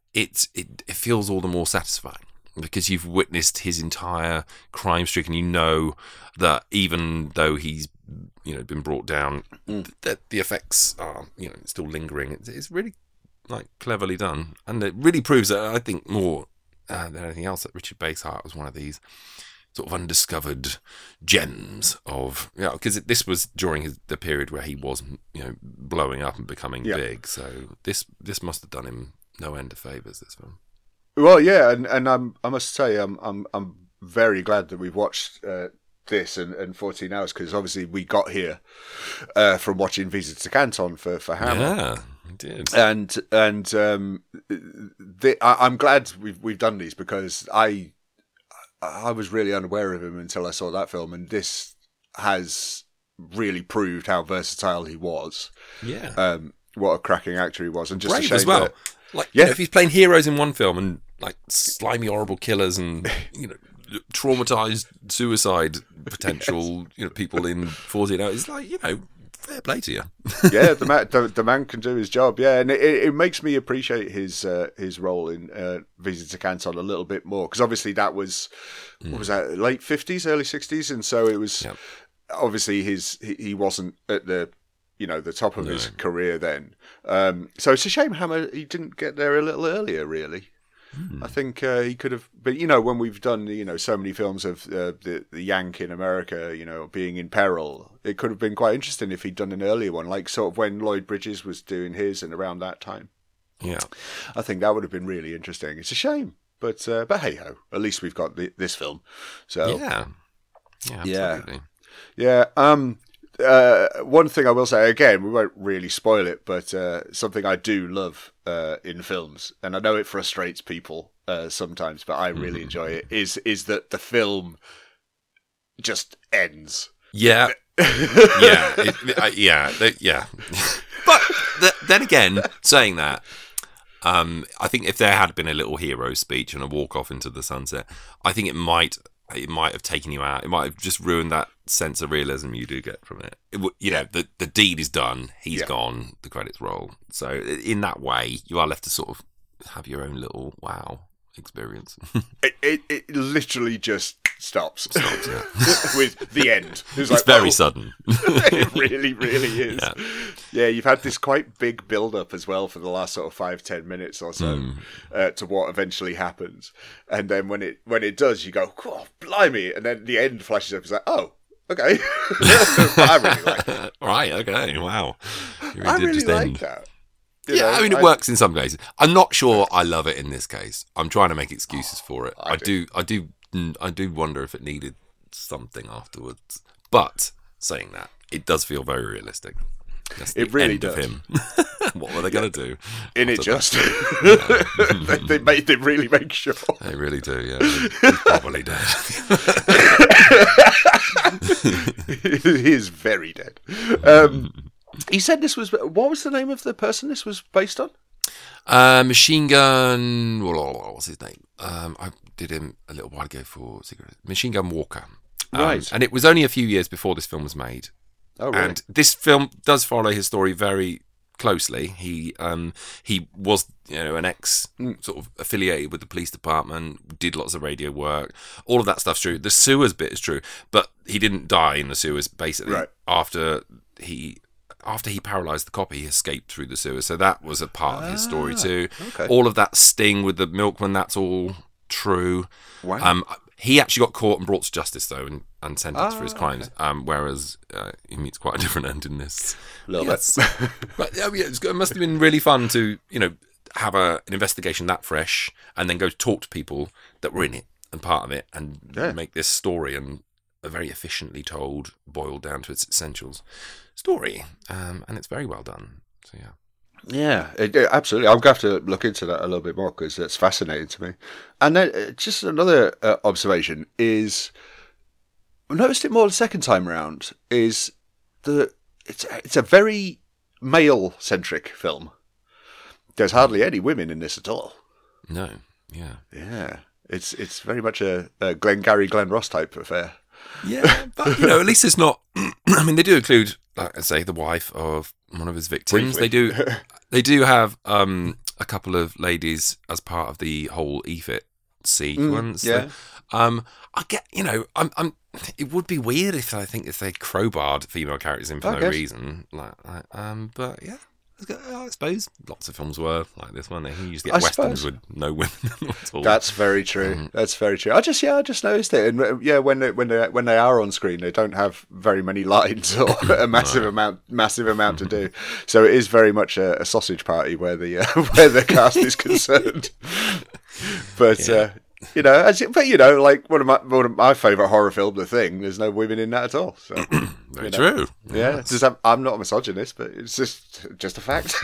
it's it, it feels all the more satisfying because you've witnessed his entire crime streak, and you know that even though he's you know been brought down, mm. that the effects are you know still lingering. It's, it's really like cleverly done, and it really proves that I think more uh, than anything else that Richard Basehart was one of these sort of undiscovered gems of, you know, because this was during his, the period where he was, you know, blowing up and becoming yeah. big. So this this must have done him no end of favours, this film. Well, yeah, and and I'm, I must say, I'm I'm I'm very glad that we've watched uh, this and, and fourteen hours, because obviously we got here uh, from watching Visa to Canton for for Hammer. Yeah, we did. And and um, the, I, I'm glad we've we've done these, because I. I was really unaware of him until I saw that film, and this has really proved how versatile he was. Yeah. Um, what a cracking actor he was, and just brave a shame as well. That, like, yeah, you know, if he's playing heroes in one film and like slimy, horrible killers and you know traumatized suicide potential, yes. you know, people in fourteen hours, it's like, you know, fair play to you. yeah, the man, the, the man can do his job. Yeah, and it, it makes me appreciate his uh, his role in uh, Visa to Canton a little bit more, because obviously that was mm. what was that, late fifties, early sixties, and so it was yep. obviously his he, he wasn't at the you know the top of no. his career then. Um, so it's a shame Hammer he didn't get there a little earlier, really. Mm. I think uh, he could have, but you know, when we've done you know so many films of uh, the the Yank in America, you know, being in peril, it could have been quite interesting if he'd done an earlier one, like sort of when Lloyd Bridges was doing his and around that time. Yeah, I think that would have been really interesting. It's a shame, but uh, but hey ho, at least we've got the, this film. So yeah, yeah, absolutely. yeah. yeah um, Uh, one thing I will say, again, we won't really spoil it, but uh, something I do love uh, in films, and I know it frustrates people uh, sometimes, but I really mm. enjoy it, is is that the film just ends. Yeah. yeah. It, uh, yeah. Yeah. But th- then again, saying that, um, I think if there had been a little hero speech and a walk off into the sunset, I think it might... It might have taken you out. It might have just ruined that sense of realism you do get from it. it w- you know, the the deed is done. He's yeah. gone. The credits roll. So in that way, you are left to sort of have your own little wow experience. it, it it literally just stops. Stops, yeah. With the end. It's, it's like, very oh. sudden. It really, really is. Yeah. yeah, you've had this quite big build-up as well for the last sort of five, ten minutes or so mm. uh, to what eventually happens. And then when it when it does, you go, oh, blimey. And then the end flashes up. It's like, oh, okay. But I really like that. Right, okay, wow. You really I did really just like end. that. You You yeah, know, I mean, it I- works in some cases. I'm not sure I love it in this case. I'm trying to make excuses for it. I I do. do, I do, mm, I do wonder if it needed something afterwards. But saying that, it does feel very realistic. That's the It really end does. Of him. What were they going to do? In it after just. that? they, they, make, they really make sure. They really do, yeah. He's probably dead. He is very dead. Um, he said this was. What was the name of the person this was based on? Uh, Machine Gun. What's his name? Um, I did him a little while ago for Cigarette. Machine Gun Walker. Um, Right. And it was only a few years before this film was made. Oh, really? And this film does follow his story very closely. He um, he was you know an ex Mm. sort of affiliated with the police department, did lots of radio work. All of that stuff's true. The sewers bit is true, but he didn't die in the sewers. Basically, Right. after he. After he paralysed the cop, he escaped through the sewers. So that was a part of his story Ah, too. okay. All of that sting with the milkman, that's all true. Wow. Um, he actually got caught and brought to justice, though, and, and sentenced Ah, for his crimes, um, whereas uh, he meets quite a different end in this. Love Yes. it. But yeah, it's, it must have been really fun to, you know, have a, an investigation that fresh and then go talk to people that were in it and part of it and Yeah. make this story and a very efficiently told, boiled down to its essentials story. Um, and it's very well done. So, yeah. Yeah, it, it- absolutely. I'm going to have to look into that a little bit more because it's fascinating to me. And then uh, just another uh, observation is, I noticed it more the second time around, is the it's it's a very male-centric film. There's hardly any women in this at all. No, yeah. Yeah, it's it's very much a, a Glengarry Glen Ross type affair. Yeah, but, you know, at least it's not... I mean, they do include, like I say, the wife of one of his victims. Briefly. They do they do have um, a couple of ladies as part of the whole E F I T sequence. Mm, yeah. Um, I get, you know, I'm, I'm. It would be weird if I think if they crowbarred female characters in for I no guess. reason, like, like, um, but yeah. I suppose lots of films were like this one. You used to I get westerns suppose. with no women at all. That's very true. Um, That's very true. I just yeah, I just noticed it, and uh, yeah, when they, when they when they are on screen, they don't have very many lines or a massive amount massive amount to do. So it is very much a, a sausage party where the uh, where the cast is concerned. But. Yeah. Uh, You know, as it, but you know, like one of my one of my favourite horror film, The Thing. There's no women in that at all. So, Very you know. true. Yeah, it's just, I'm, I'm not a misogynist, but it's just just a fact.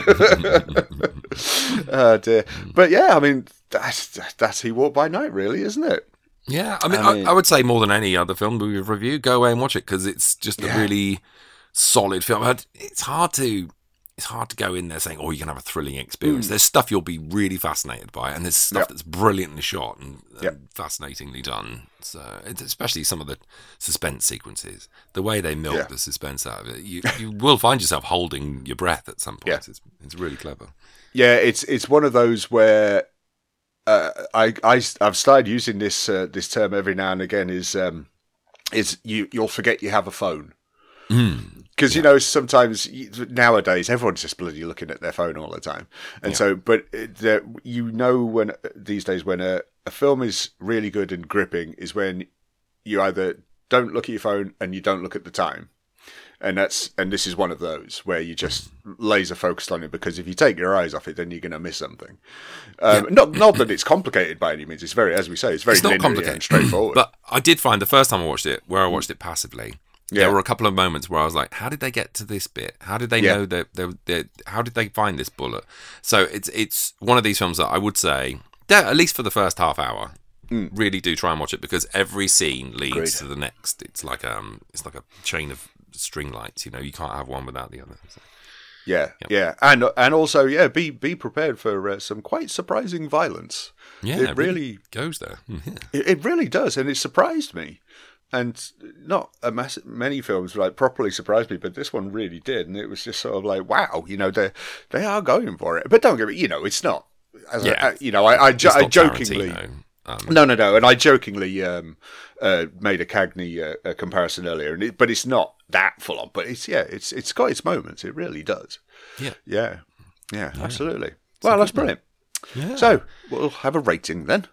Oh dear. But yeah, I mean, that's that's He Walked by Night, really, isn't it? Yeah, I mean, I I, mean- I would say more than any other film we've reviewed, go away and watch it because it's just a Yeah. really solid film. But It's hard to it's hard to go in there saying, "Oh, you're gonna have a thrilling experience." Mm. There's stuff you'll be really fascinated by, and there's stuff Yep. that's brilliantly shot and, and Yep. fascinatingly done. So, it's especially some of the suspense sequences, the way they milk Yeah. the suspense out of it, you you will find yourself holding your breath at some point. Yeah. It's it's really clever. Yeah, it's it's one of those where uh, I I I've started using this uh, this term every now and again. Is um is you you'll forget you have a phone. Because, you know, sometimes y- nowadays everyone's just bloody looking at their phone all the time. And Yeah. so, but it- the, you know, when these days when a, a film is really good and gripping is when you either don't look at your phone and you don't look at the time. And that's and this is one of those where you just laser focused on it, because if you take your eyes off it, then you're going to miss something. Um, Not not that it's complicated by any means. It's very, as we say, it's very It's not linear complicated, and straightforward. But I did find the first time I watched it, where I watched it passively, Yeah. there were a couple of moments where I was like, "How did they get to this bit? How did they Yeah. know that? They, they, how did they find this bullet?" So it's it's one of these films that I would say, that, at least for the first half hour, Mm. really do try and watch it, because every scene leads Agreed. to the next. It's like um, it's like a chain of string lights. You know, you can't have one without the other. So, Yeah, Yep. yeah, and and also yeah, be be prepared for uh, some quite surprising violence. yeah, it really goes there. it, it really does, and it surprised me. And not a mass, many films like properly surprised me, but this one really did, and it was just sort of like, wow, you know, they they are going for it. But don't get me, you know, it's not. As Yeah. I, you know, I I, jo- It's I not jokingly. Tarantino. Um, No, no, no. And I jokingly um, uh, made a Cagney uh, a comparison earlier, and it, but it's not that full on. But it's yeah, it's it's got its moments. It really does. Yeah. Yeah, yeah, absolutely. Well, that's brilliant. Yeah. So we'll have a rating then.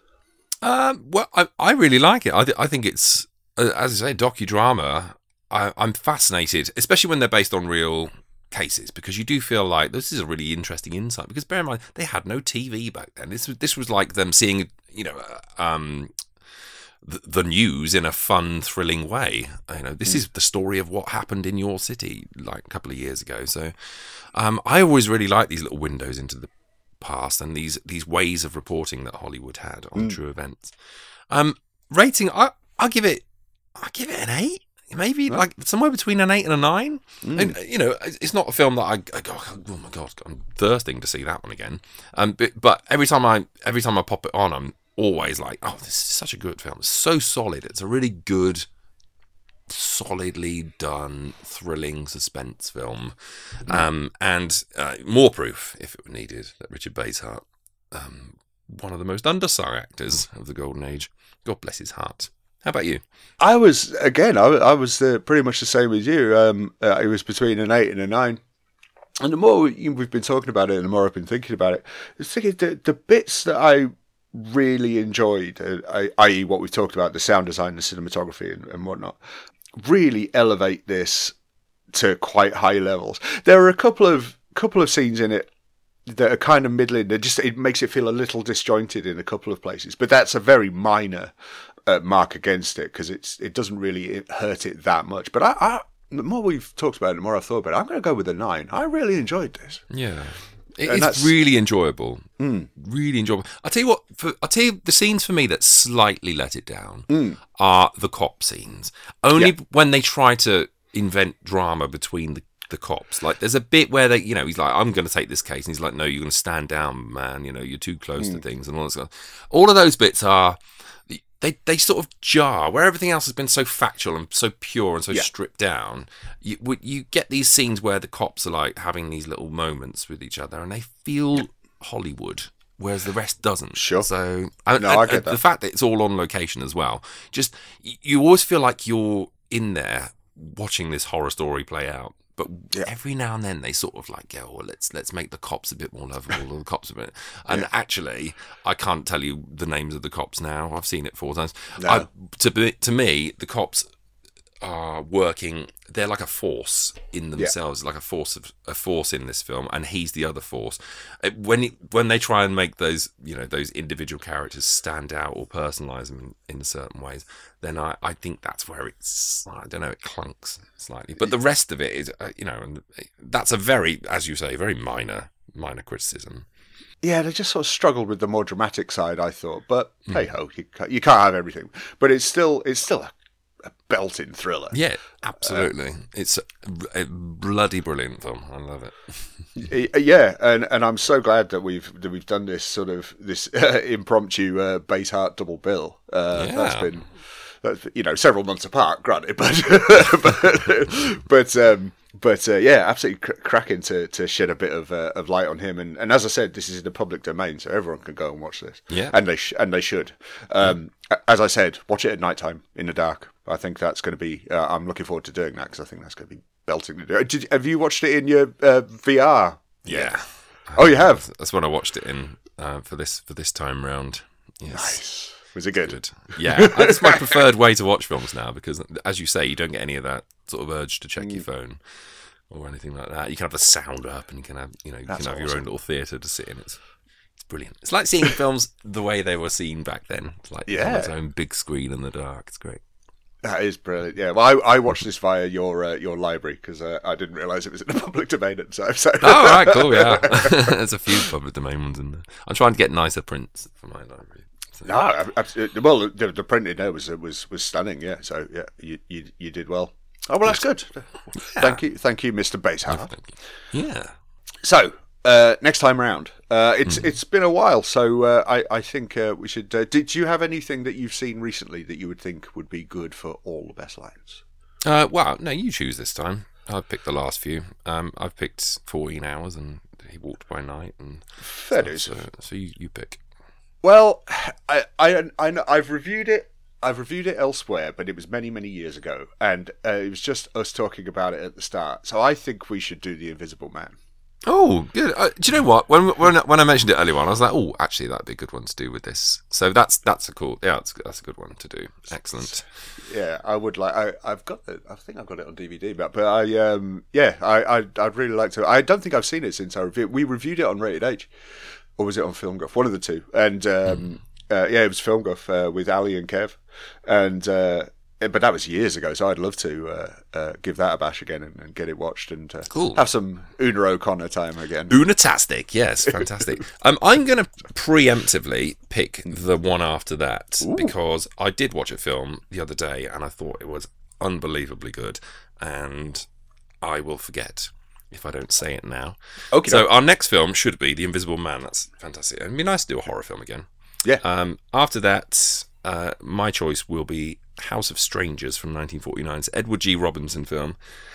Um, well, I, I really like it. I, th- I think it's, uh, as I say, docudrama. I, I'm fascinated, especially when they're based on real cases, because you do feel like this is a really interesting insight. Because bear in mind, they had no T V back then. This was this was like them seeing, you know, uh, um, the, the news in a fun, thrilling way. You know, this Mm. is the story of what happened in your city like a couple of years ago. So, um, I always really like these little windows into the past and these these ways of reporting that Hollywood had on Mm. true events. Um, rating, I I'll give it, I give it an eight, maybe like somewhere between an eight and a nine. Mm. And you know, it's it's not a film that I, I go, oh my god, I'm thirsting to see that one again. Um, but, but every time I every time I pop it on, I'm always like, oh, this is such a good film. It's so solid. It's a really good, solidly done, thrilling suspense film. Um, and uh, more proof, if it were needed, that Richard Basehart, um, one of the most undersung actors of the golden age, God bless his heart. How about you? I was again. I, I was uh, pretty much the same as you. Um, uh, it was between an eight and a nine. And the more we, we've been talking about it, and the more I've been thinking about it, I was thinking the, the bits that I really enjoyed, uh, I, that is, what we've talked about, the sound design, the cinematography, and, and whatnot, really elevate this to quite high levels. There are a couple of couple of scenes in it that are kind of middling. They just it makes it feel a little disjointed in a couple of places, but that's a very minor uh, mark against it, because it's it doesn't really hurt it that much. But I, I the more we've talked about it, the more I've thought about it, I'm going to go with a nine. I really enjoyed this. Yeah. It- And It's that's- really enjoyable. Mm. Really enjoyable. I'll tell you what, for, I'll tell you the scenes for me that slightly let it down Mm. are the cop scenes. Only Yeah. when they try to invent drama between the, the cops. Like, there's a bit where they, you know, he's like, I'm going to take this case. And he's like, no, you're going to stand down, man. You know, you're too close to Mm. things and all that stuff. All of those bits are, they, they sort of jar. Where everything else has been so factual and so pure and so Yeah. stripped down, you you get these scenes where the cops are like having these little moments with each other, and they feel Hollywood, whereas the rest doesn't. Sure. So I, no, I, I get that. The fact that it's all on location as well, just you always feel like you're in there watching this horror story play out. But yeah. every now and then they sort of like go, well, let's let's make the cops a bit more lovable, or the cops a bit. And yeah. actually, I can't tell you the names of the cops now. I've seen it four times. No. I, to be, to me, the cops are working. They're like a force in themselves, yeah. like a force of a force in this film, and he's the other force. When it, when they try and make those you know those individual characters stand out or personalize them in, in certain ways, then I, I think that's where it's I don't know it clunks slightly. But the rest of it is uh, you know and that's a very, as you say, very minor minor criticism. Yeah, they just sort of struggled with the more dramatic side, I thought. But mm. hey ho, you can't, you can't have everything. But it's still it's still a a belting thriller. Yeah, absolutely. Um, it's a, a bloody brilliant film. I love it. Yeah, and, and I'm so glad that we've that we've done this sort of this uh, impromptu uh, Base Heart double bill. Uh, yeah. That's been that's, you know several months apart, granted, but but but, um, but uh, yeah, absolutely cr- cracking to, to shed a bit of uh, of light on him. And, and as I said, this is in the public domain, so everyone can go and watch this. Yeah, and they sh- and they should. Um, yeah. As I said, watch it at night time in the dark. I think that's going to be. Uh, I'm looking forward to doing that because I think that's going to be belting to do. Did, have you watched it in your uh, V R? Yeah. Oh, you have. That's when I watched it in uh, for this for this time round. Yes. Nice. Was it good? good. Yeah, that's my preferred way to watch films now because, as you say, you don't get any of that sort of urge to check mm. your phone or anything like that. You can have the sound up and you can have you know you that's can have awesome. your own little theatre to sit in. It's it's brilliant. It's like seeing films the way they were seen back then. It's like yeah. on its own big screen in the dark. It's great. That is brilliant. Yeah, well, I, I watched this via your uh, your library because uh, I didn't realise it was in the public domain at the time. So. Oh, right, cool, yeah. There's a few public domain ones in there. I'm trying to get nicer prints for my library. So. No, absolutely. Well, the, the print in there was was was stunning. Yeah, so yeah, you you, you did well. Oh well, that's good. Yeah. Thank you, thank you, Mister Baseheart. Yeah. So. Uh, next time round, uh, it's mm. it's been a while, so uh, I I think uh, we should. Uh, did you have anything that you've seen recently that you would think would be good for all the best lines? Uh, well, no, you choose this time. I've picked the last few. Um, I've picked fourteen hours, and He Walked by Night, and fair dues. So, so you, you pick. Well, I I I know I've reviewed it. I've reviewed it elsewhere, but it was many many years ago, and uh, it was just us talking about it at the start. So I think we should do The Invisible Man. Oh, good. Uh, do you know what? When when when I mentioned it earlier on, I was like, oh, actually, that'd be a good one to do with this. So that's that's a cool. Yeah, that's, that's a good one to do. Excellent. Yeah, I would like. I I've got it. I think I've got it on D V D, but but I um yeah, I I'd, I'd really like to. I don't think I've seen it since I reviewed. We reviewed it on Rated H, or was it on Film Guff? One of the two. And um mm. uh, yeah, it was Film Guff uh, with Ali and Kev, and. Uh, But that was years ago, so I'd love to uh, uh, give that a bash again and, and get it watched and uh, cool. have some Una O'Connor time again. Unatastic, yes, fantastic. um, I'm going to preemptively pick the one after that Ooh. because I did watch a film the other day and I thought it was unbelievably good, and I will forget if I don't say it now. Okay. So our next film should be The Invisible Man. That's fantastic. It'd be nice to do a horror film again. Yeah. Um, after that, uh, my choice will be House of Strangers from nineteen forty-nine. It's Edward G. Robinson film.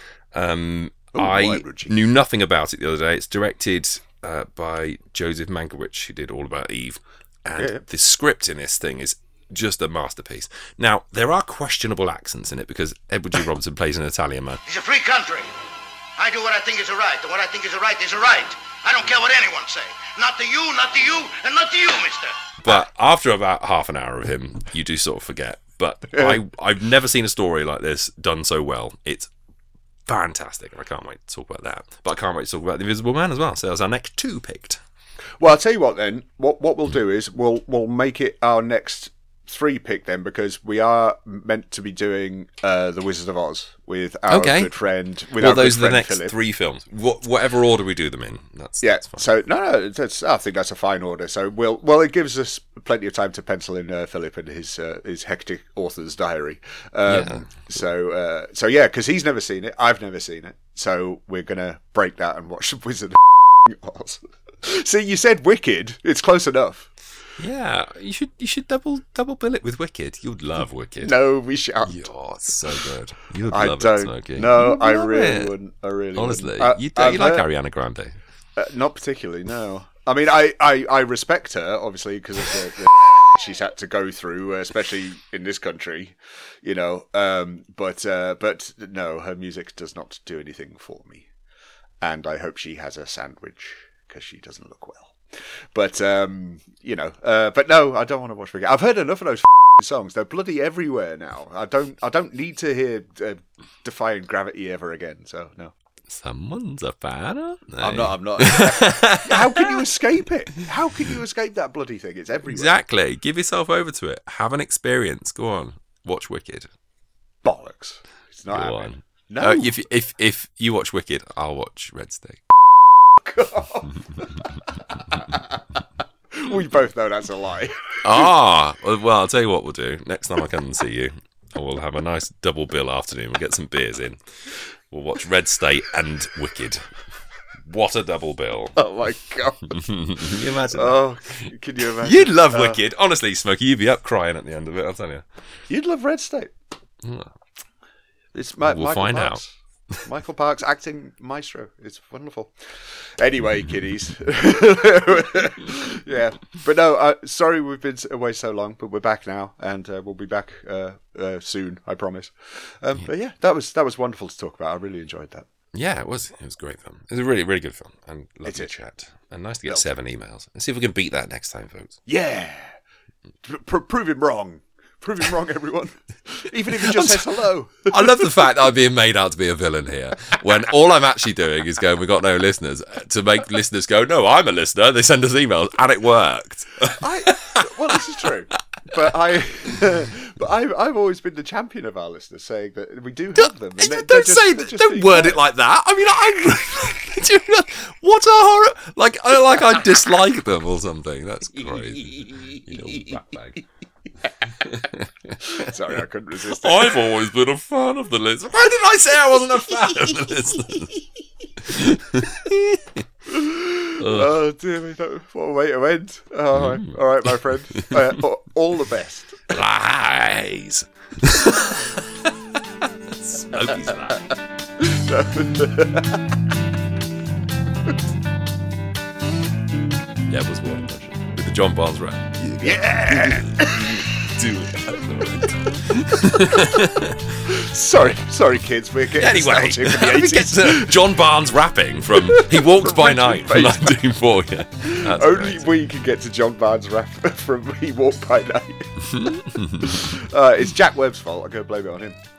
Um, Ooh, I knew nothing about it the other day. It's directed uh, by Joseph Mankiewicz, who did All About Eve. And yeah. the script in this thing is just a masterpiece. Now, there are questionable accents in it because Edward G. Robinson plays an Italian man. It's a free country. I do what I think is right, and what I think is right is right. I don't care what anyone say. Not to you, not to you, and not to you, mister. But after about half an hour of him, you do sort of forget. But I, I've never seen a story like this done so well. It's fantastic, and I can't wait to talk about that. But I can't wait to talk about The Invisible Man as well. So that's our next two picked. Well, I'll tell you what then. What what we'll do is we'll we'll make it our next three pick then, because we are meant to be doing uh, The Wizard of Oz with our okay. good friend. With well, our those good are the next Philip. three films. Wh- whatever order we do them in, that's yeah. That's fine. So no, no, that's, I think that's a fine order. So we'll well, it gives us plenty of time to pencil in uh, Philip and his uh, his hectic author's diary. Um, yeah. So uh, so yeah, because he's never seen it, I've never seen it, so we're gonna break that and watch The Wizard of Oz. See, you said Wicked. It's close enough. Yeah, you should you should double double bill it with Wicked. You'd love Wicked. No, we shan't. Oh, it's so good. You'd I love don't, it, Smokey. No, I really it. wouldn't. I really Honestly, wouldn't. you, I, you like heard, Ariana Grande? Uh, not particularly, no. I mean, I, I, I respect her, obviously, because of the, the she's had to go through, especially in this country, you know. Um, but uh, but no, her music does not do anything for me. And I hope she has a sandwich, because she doesn't look well. But, um, you know, uh, but no, I don't want to watch Wicked. I've heard enough of those songs. They're bloody everywhere now. I don't I don't need to hear uh, Defying Gravity ever again, so no. Someone's a fan, aren't they? I'm not, I'm not. How can you escape it? How can you escape that bloody thing? It's everywhere. Exactly. Give yourself over to it. Have an experience. Go on. Watch Wicked. Bollocks. It's not Go happening. on. No. Uh, if, if, if you watch Wicked, I'll watch Red State. We both know that's a lie. Ah, well, I'll tell you what we'll do. Next time I come and see you, we'll have a nice double bill afternoon. We'll get some beers in. We'll watch Red State and Wicked. What a double bill. Oh, my God. Can you imagine Oh, that? can you imagine? You'd love Uh, Wicked. Honestly, Smokey, you'd be up crying at the end of it, I'll tell you. You'd love Red State. Mm. It's Ma- We'll Michael find Parks. Michael Parks acting maestro. It's wonderful. Anyway, kiddies. Yeah. But no, uh, sorry we've been away so long, but we're back now, and uh, we'll be back uh, uh, soon, I promise. Um, yeah. But yeah, that was that was wonderful to talk about. I really enjoyed that. Yeah, it was. It was great fun. It was a really, really good fun. And lovely chat. And nice to get Well, seven emails. Let's see if we can beat that next time, folks. Yeah. P- prove him wrong. Prove him wrong, everyone. Even if he just says hello. I love the fact that I'm being made out to be a villain here, when all I'm actually doing is going, we've got no listeners, to make listeners go, no, I'm a listener. They send us emails, and it worked. I, well, this is true. But I, but I, I've always been the champion of our listeners, saying that we do have them. And they, don't they're just, say they're that. just Don't being word fair. it like that. I mean, I. do you know, what a horror! Like, I like I dislike them or something. That's crazy. You know, rat bag. Sorry, I couldn't resist it. I've always been a fan of the listeners. Why did I say I wasn't a fan of the listeners? Oh dear me! That, what a way to end. All right, mm. all right, my friend. Uh, all the best. Lies. Smokey's lies. Yeah, it was one with the John Barnes rap. Yeah. Do it. sorry, sorry, kids. We're getting Anyway, nostalgic for the we get eighties. to John Barnes rapping from He Walked by Night from nineteen forty. That's Only great. we can get to John Barnes' rap from He Walked by Night. uh, it's Jack Webb's fault. I'm going to blame it on him.